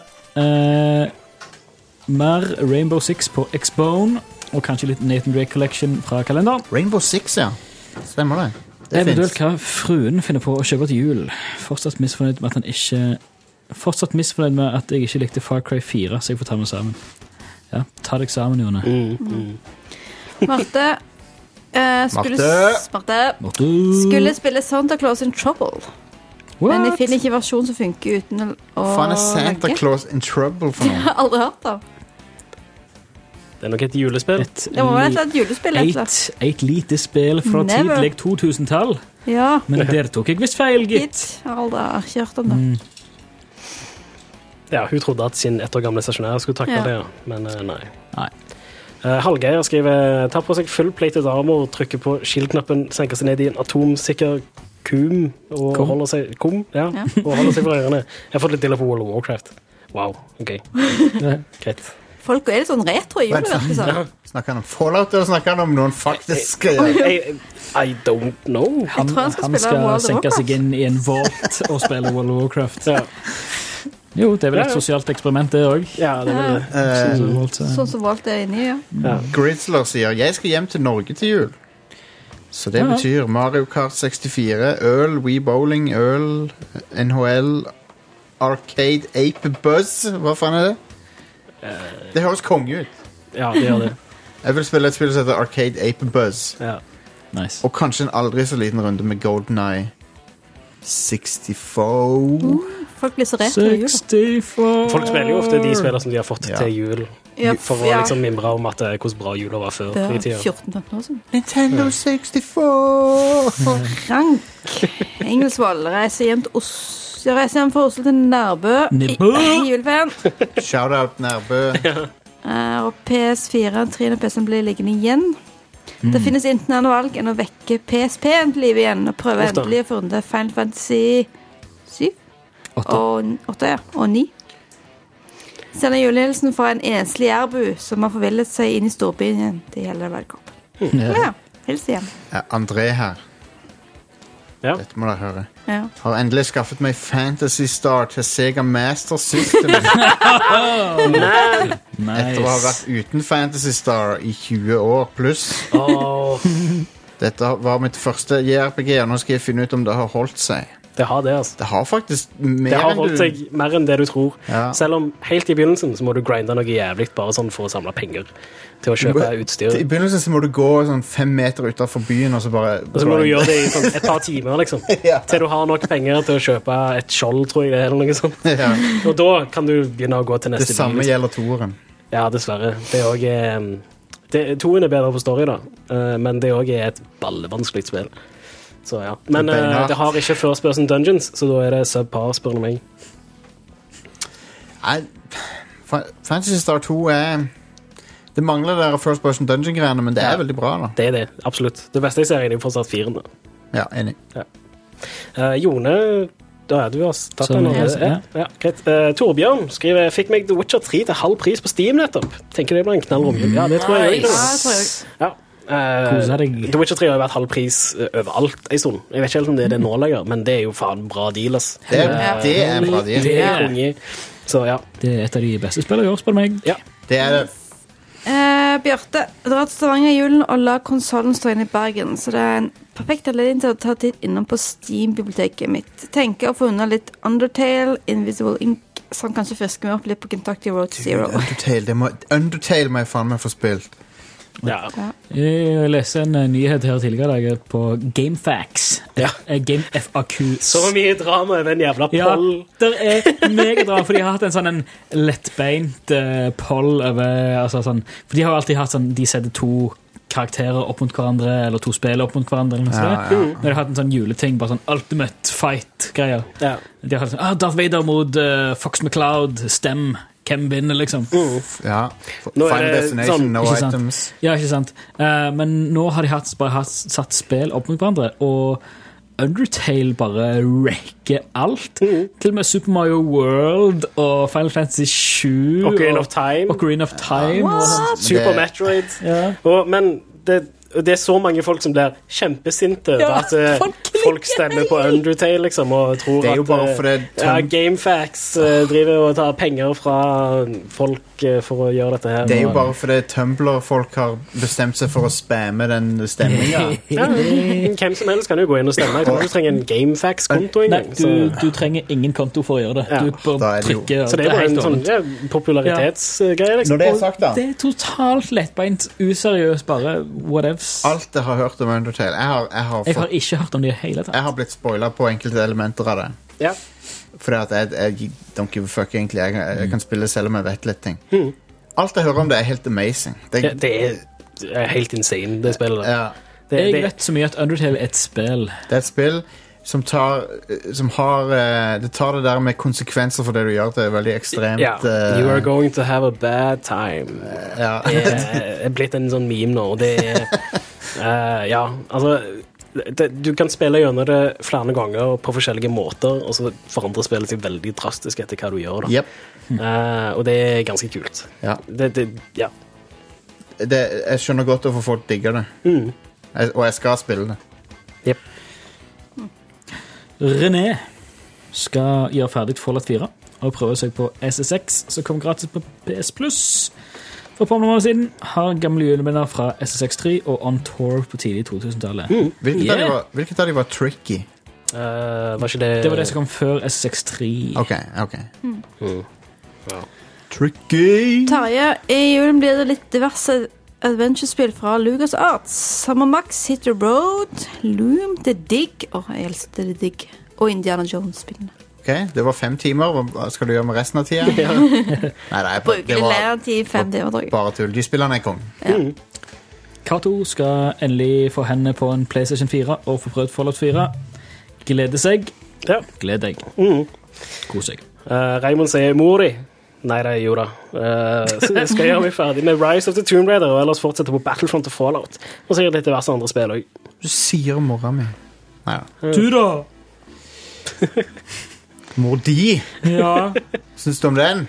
Mer Rainbow Six på X-Bone, og kanskje litt Nathan Drake Collection fra kalenderen. Rainbow Six, ja. Stemmer det. Eventuelt hva fruen finner på å kjøpe til jul. Fortsatt misfornøyd med at jeg ikke likte Far Cry 4, så jeg får ta meg sammen. Ja, ta deg sammen, Jone. Marte skulle spille Santa Claus in Trouble. What? Men jeg finner ikke versjon som funker uten å faen er Santa Claus in Trouble for noe? Jeg har aldri hørt det. Det er nok et julespill. Det må være et julespill. Et lite spill fra tidlig 2000-tall. Ja. Men der tok jeg visst feil, gitt. Jeg har aldri hørt om det. Ja, hun trodde at sin 1 år gamle stasjonær skulle takle det, men nei. Hallgeir skriver, tar på seg full plated armor, trykker på skildknappen, senker seg ned i en atomsikker og holder seg holder seg for ørene. Jeg har fått litt til på World of Warcraft. Wow, ok. Greit. Folk er litt sånn retro i juleverket, sånn. Snakker han om Fallout, eller snakker han om noen faktisk I don't know. Han skal senke seg inn i en vault og spille World of Warcraft. Ja. Jo, det er vel et sosialt eksperiment det også. Ja, det er vel det. Sånn som valgt det inni, ja. Grizzler sier, jeg skal hjem til Norge til jul. Så det betyr Mario Kart 64, øl, Wii Bowling, øl, NHL, Arcade Ape Buzz. Hva faen er det? Det høres konge ut. Ja, det gjør det. Jeg vil spille et spill som heter Arcade Ape Buzz. Ja. Nice. Og kanskje en aldri så liten runde med GoldenEye 64. Folk blir så retro i jul. 64. Folk spiller jo ofte de spiller som de har fått til jul. For å liksom mimre om at hvordan bra jula var før i tiden. 14-15 år siden. Nintendo 64. Frank Engelsvold reiser hjem til Så jeg reiser hjem fra Oslo til Nærbø i juleferien. Shoutout Nærbø. Og PS4 3. PC-en blir liggende igjen. Det finnes interne valg enn å vekke PSP-en til liv igjen og prøve endelig å få runde Final Fantasy 7 og 8 og 9. Sender julehilsen fra en enslig jærbu som har forvillet seg inn i storbyen igjen til hele velkommen. Ja, hils igjen. André her. Ja. Dette må dere høre. Ja. Har endelig skaffet meg Fantasy Star til Sega Master System. Etter å ha vært uten Fantasy Star i 20 år pluss. Dette var mitt første JRPG, og nå skal jeg finne ut om det har holdt seg. Det har det, altså. Det har faktisk mer det har holdt seg mer enn det du tror. Ja. Selv om helt i begynnelsen så må du grinde noe jævlig bare sånn for å samle penger til å kjøpe utstyr. I begynnelsen så må du gå sånn 5 meter utenfor byen, og så bare... Og så må du gjøre det i sånn et par timer, liksom. Ja. Til du har nok penger til å kjøpe et skjold, tror jeg det er, eller noe sånt. Ja. Og da kan du begynne å gå til neste Det samme bil, gjelder toeren. Ja, dessverre. Det er også... Toen er bedre på story, da. Men det også er et ballevanskelig spill. Så ja. Men det har ikke first person dungeons, så da er det subpar, spør du meg. Nei, Fantasy Star 2 er... Det mangler der first person dungeon-greiene, men det er veldig bra da. Det er det, absolutt. Det beste jeg ser er fortsatt 4. Ja, enig. Ja. Jone, da er du tatt den. Ja, greit. Torbjørn skriver, fikk meg The Witcher 3 til halv pris på Steam nettopp. Tenker det blir en knall romjul. Ja, det tror jeg. Ja, det tror jeg. Ja. The Witcher 3 har jo vært halv pris overalt en stund. Jeg vet ikke helt om det er det nå lenger, men det er jo faen bra deal, ass. Det er bra deal. Det er konge. Så ja. Det er et av de beste spillene jeg har spør meg. Ja. Det er det. Bjørte, dra til Stavanger i julen og la konsolen stå inn i Bergen, så det er en perfekt anledning til å ta titt innom på Steam-biblioteket mitt. Tenker å få unna litt Undertale, Invisible Ink, som kanskje frisker meg opp litt på Kentucky Road Zero. Undertale må jeg faen meg få spilt. Ja. Jeg leser en nyhet her tidligere i dag på GameFAQs. Ja. GameFAQ. Så mye drama over en jævla poll. Ja, det er megadrama, for de har hatt en sånn en lettbeint poll over, altså sånn, for de har jo alltid hatt sånn, de setter 2 karakterer opp mot hverandre, eller 2 spill opp mot hverandre, eller noe sånt. Når de har hatt en sånn juleting, bare sånn ultimate fight-greier. Ja. De har hatt sånn, Darth Vader mot Fox McCloud, Stem, hvem vinner, liksom. Ja. Final Destination, sånn, no items. Ja, ikke sant. Men nå har de bare satt spill opp mot hverandre, og Undertale bare wrecker alt. Til og med Super Mario World og Final Fantasy 7 og Ocarina of Time. Ocarina of Time. Super Metroid. Ja. Men det er så mange folk som blir kjempesinte at folk stemmer på Undertale, liksom, og tror det er jo bare for det GameFAQs driver og tar penger fra folk for å gjøre dette her. Det er jo bare fordi Tumblr-folk har bestemt seg for å spamme den stemningen. Hvem som helst kan jo gå inn og stemme. Jeg tror du trenger en GameFAQs-konto en gang. Du trenger ingen konto for å gjøre det. Ja. Du bør trykke. Så det er bare en sånn popularitetsgreie, liksom. Når det er sagt, da. Det er totalt lettbeint, useriøst, bare whatever. Alt jeg har hørt om Undertale jeg har ikke hørt om det i hele tatt. Jeg har blitt spoilet på enkelte elementer av det. Ja. Fordi at jeg don't give a fuck egentlig. Jeg kan spille selv om jeg vet litt ting. Alt jeg hører om det er helt amazing. Det er helt insane, det spillet. Ja. Jeg vet så mye at Undertale er et spill. Det er et spill som tar det der med konsekvenser for det du gjør, det er veldig ekstremt. You are going to have a bad time. Det er blitt en sånn meme nå, og det er altså du kan spille gjennom det flere ganger på forskjellige måter, og så forandrer spillet seg veldig drastisk etter hva du gjør da. Og det er ganske kult. Jeg skjønner godt hvorfor folk digger det. Og jeg skal spille det. René skal gjøre ferdig Fallout 4 og prøve seg på SSX, som kom gratis på PS Plus. For et par måneder siden har gamle juleminner fra SSX 3 og On Tour på tidlig 2000-tallet. Hvilket av de var tricky? Var ikke det... Det var det som kom før SSX 3. Ok. Tricky! Tarje, i julen blir det litt diverse adventure-spill fra LucasArts. Summer Max, Hit the Road, Loom, The Dig, jeg elsker The Dig, og Indiana Jones-spillene. Ok, det var 5 timer. Hva skal du gjøre med resten av tida? Bruker litt mer enn 5 timer, tror jeg. Bare tull. De spillerne er kong. Kato skal endelig få hendene på en PlayStation 4 og få prøvd Fallout 4. Gleder seg. Ja. Gled deg. Kos deg. Raymond sier mor di. Nei, det er jo da. Så skal jeg gjøre meg ferdig med Rise of the Tomb Raider og ellers fortsette på Battlefront og Fallout. Og sikkert litt diverse andre spill også. Du sier mora mi. Neida. Du da? Mor di. Ja. Syns du om den?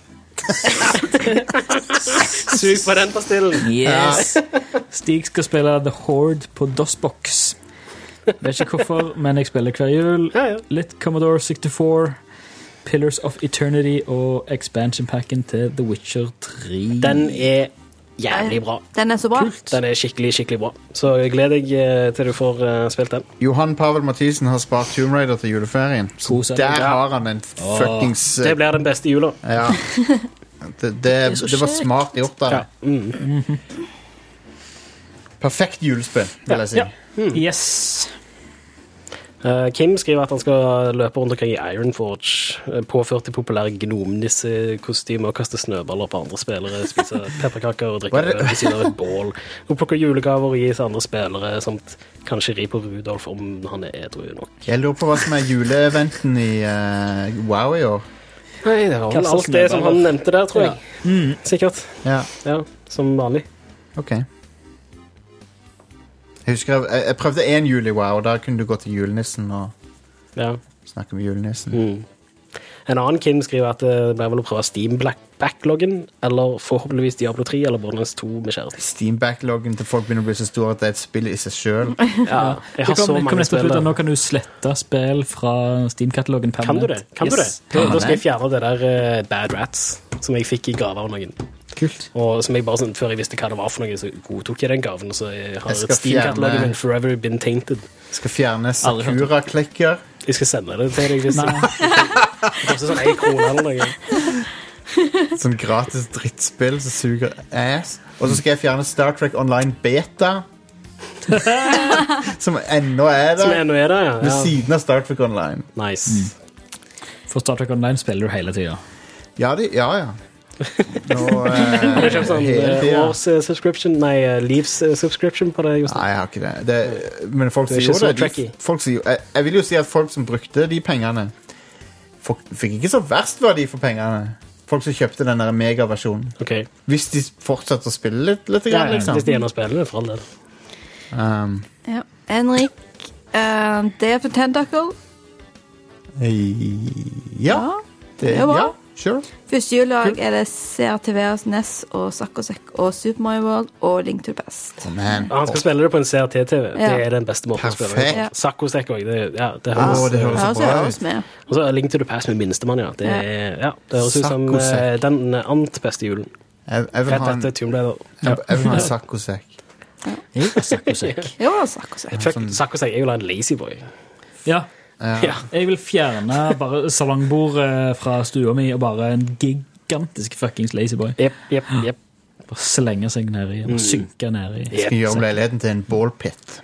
Sug på den pastillen. Yes. Stig skal spille The Horde på DOSBox. Vet ikke hvorfor, men jeg spiller hver jul. Ja. Litt Commodore 64, Pillars of Eternity og expansion packen til The Witcher 3. Den er jævlig bra. Den er så bra. Den er skikkelig, skikkelig bra. Så jeg gleder deg til du får spilt den. Johan Pavel Mathisen har spart Tomb Raider til juleferien. Kos deg. Der har han en fuckings Det blir den beste jula. Ja. Det var smart gjort av Ja. det. Perfekt julespill, vil jeg si. Ja. Yes. Kim skriver at han skal løpe rundt omkring i Ironforge, påført i populære gnomnissekostymer og kaste snøballer på andre spillere, spise pepperkaker og drikke øl ved siden av et bål, og plukke julegaver og gi til andre spillere, samt kanskje ri på Rudolf om han er edru nok. Jeg lurer på hva som er juleeventen i WoW i år. Nei, det var vel Kaste alt det som han snøballer. nevnte der, tror jeg. Sikkert. Ja, Ja, som vanlig. ok. Jeg husker jeg prøvde en jul i WoW, og da kunne du gå til julenissen og Ja. snakke med julenissen. En annen Kim skriver at det ble vel å prøve Steam-backloggen, eller forhåpentligvis Diablo 3 eller Borderlands 2 med kjæresten. Steam-backloggen til folk begynner å bli så stor at det er et spill i seg selv. Ja, jeg har Jeg så kom mange nettopp ut spill at der. nå kan du slette spill fra Steam-katalogen Kan permanent. du det? Kan du Yes. det? Da skal jeg fjerne det der Bad Rats som jeg fikk i gave av noen. Kult. Og som jeg bare sånn, før jeg visste hva det var for noe, så godtok jeg den gaven. Så jeg har Jeg skal et Steam-katalogen fjerne- min forever been tainted. Skal fjerne Aldri hørt om. Sakura-klikker. Jeg skal sende det til deg hvis det Nei. koster sånn 1 krone eller noe. Sånn gratis drittspill som suger ass. Og så skal jeg fjerne Star Trek Online Beta. Som ennå er Som der. ennå er der, ja. Ved siden av Star Trek Online. Nice. For Star Trek Online spiller du hele tiden. Ja. Nå, Har du kjøpt sånn hele tiden. års subscription, nei, livs subscription på det, Jostein? Nei, jeg har ikke det. Men folk Du er sier ikke jo så det. tracky. Folk sier, jeg vil jo si at folk som brukte de pengene, fikk ikke så verst verdi for pengene. Folk som kjøpte den der megaversjonen. Ok. Hvis de fortsetter å spille litt Ja, grann, liksom. hvis de ender spillene, for all del. Ja. Henrik, Day of the Tentacle. Ja. Det er bra. Ja, sure. Første juledag er det CRTV, NES og Sakosek og Super Mario World og Link to the Past. Oh, man. Han skal spille det på en CRT-TV. Ja. Det er den beste måten å spille det. Perfekt. Ja. Sakosek òg. Det Å, høres det høres Ja, så så bra høres ut. med. Og så Link to the Past med minstemann, ja. Det, ja, det høres ut som Sakosek. den ant beste julen. Jeg vil Rett ha en, etter Tomb Raider. jeg vil ha en Sakosek. Jeg var sakkosekk. Jo, Sakosek. Fuck, Sakosek er jo en lazyboy. Ja. Ja. Jeg vil fjerne bare salongbordet fra stua mi og bare en gigantisk fuckings lazyboy. Jepp. Bare slenge seg ned i, bare synke ned i. Skal gjøre leiligheten til en ballpit.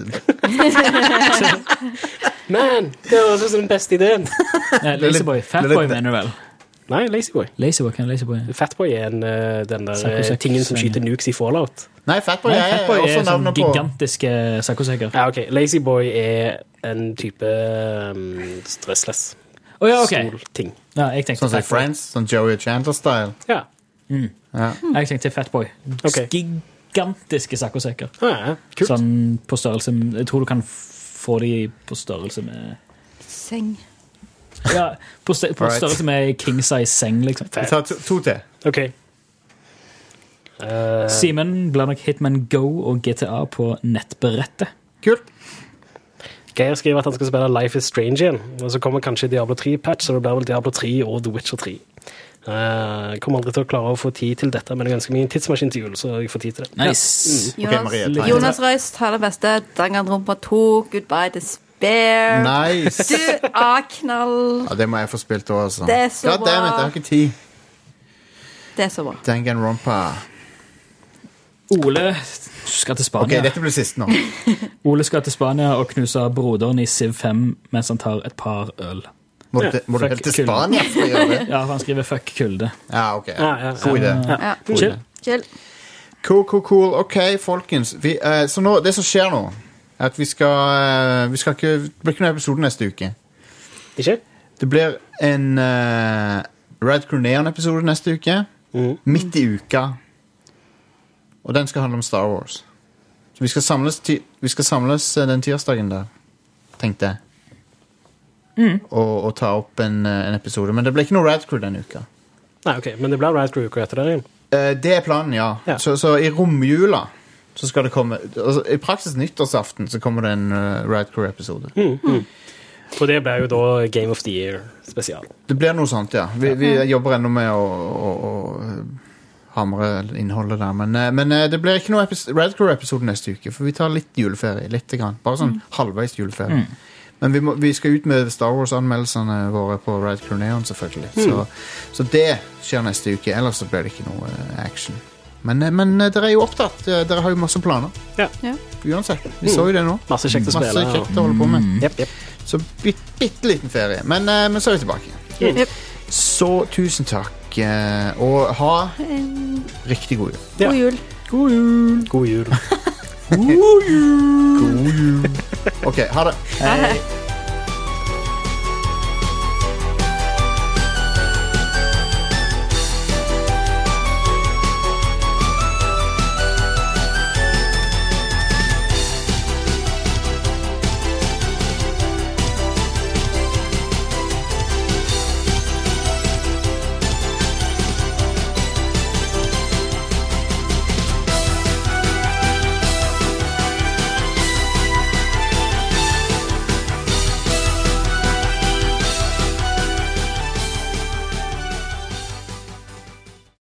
Man, det høres ut som den beste ideen. Lazyboy. Fatboy, mener du vel? Nei, lazyboy. Lazyboy, hva er Lazyboy? Fatboy er den der Sakosek. tingen som skyter nukes i Fallout. Nei, Fatboy Nei, er Fatboy også er sånn navnet på. gigantiske sakkosekker. Ja, ok. Lazyboy er en type stressless. Å ja, ok. Solting. Ja, jeg tenkte Sånn som i Fatboy. Friends, sånn Joey Chandler-style. Ja. Ja. Jeg tenkte Fatboy. Ok. Gigantiske sakkosekker. Ja, kult. Sånn på størrelse Jeg tror du kan få de på størrelse med Seng. Ja, på Alright. størrelse med king size seng, liksom. Vi tar to til. Ok. Simen blir nok Hitman Go og GTA på nettbrettet. Kult. Geir skriver at han skal spille Life is Strange igjen, og så kommer kanskje Diablo 3-patch, så det blir vel Diablo 3 og The Witcher 3. Kommer aldri til å klare å få tid til dette, men det er ganske mye tidsmaskin til jul, så jeg får tid til det. Nice. Marie, ta Jonas Røist har det beste. Danganronpa 2, Goodbye Despair. Nice. Du, A-knall. Ja, det må jeg få spilt også. Det er så God damn it, jeg har ikke tid. Det er så bra. Danganronpa. Ole skal til Ok, Spania. dette blir siste nå. Ole skal til Spania og knuse broderen i Civ 5 mens han tar et par øl. Må du fuck helt til kulde. Spania for å gjøre det? Ja, for han skriver 'fuck kulde'. Ja, ok. Ja. God idé. Ja. Chill. Chill. Cool. Ok, folkens. Så nå, det som skjer nå, er at vi skal ikke, det blir ikke noen episode neste uke. Ikke? Det blir en Red Crew Neon-episode neste uke. Midt i uka. Og den skal handle om Star Wars. Så vi skal samles den tirsdagen der, tenkte jeg. Og ta opp en episode. Men det blir ikke noe Red Crew denne uka. Nei, ok, men det blir Red Crew uka etter det igjen. Det er planen, ja. Så i romjula så skal det komme altså, i praksis nyttårsaften så kommer det en Red Crew-episode. Og det blir jo da Game of the Year spesial. Det blir noe sånt, ja. Vi jobber ennå med å hamre innholdet der. Men det blir ikke noe Red Crew-episode neste uke, for vi tar litt juleferie. Litt grann. Bare sånn halvveis juleferie. Men vi skal ut med Star Wars-anmeldelsene våre på Red Crew Neon, selvfølgelig. Så det skjer neste uke, ellers så blir det ikke noe action. Men dere jo opptatt. Dere har jo masse planer. Ja. Uansett. Vi så jo det nå. Masse kjekt å spille. Masse kjekt å holde på med. Yep. Så bitte liten ferie. Men så er vi tilbake. Yep. Så tusen takk. Og ha riktig god jul. Ja. God jul. God jul. God jul. God jul. Ok, ha det. Hei.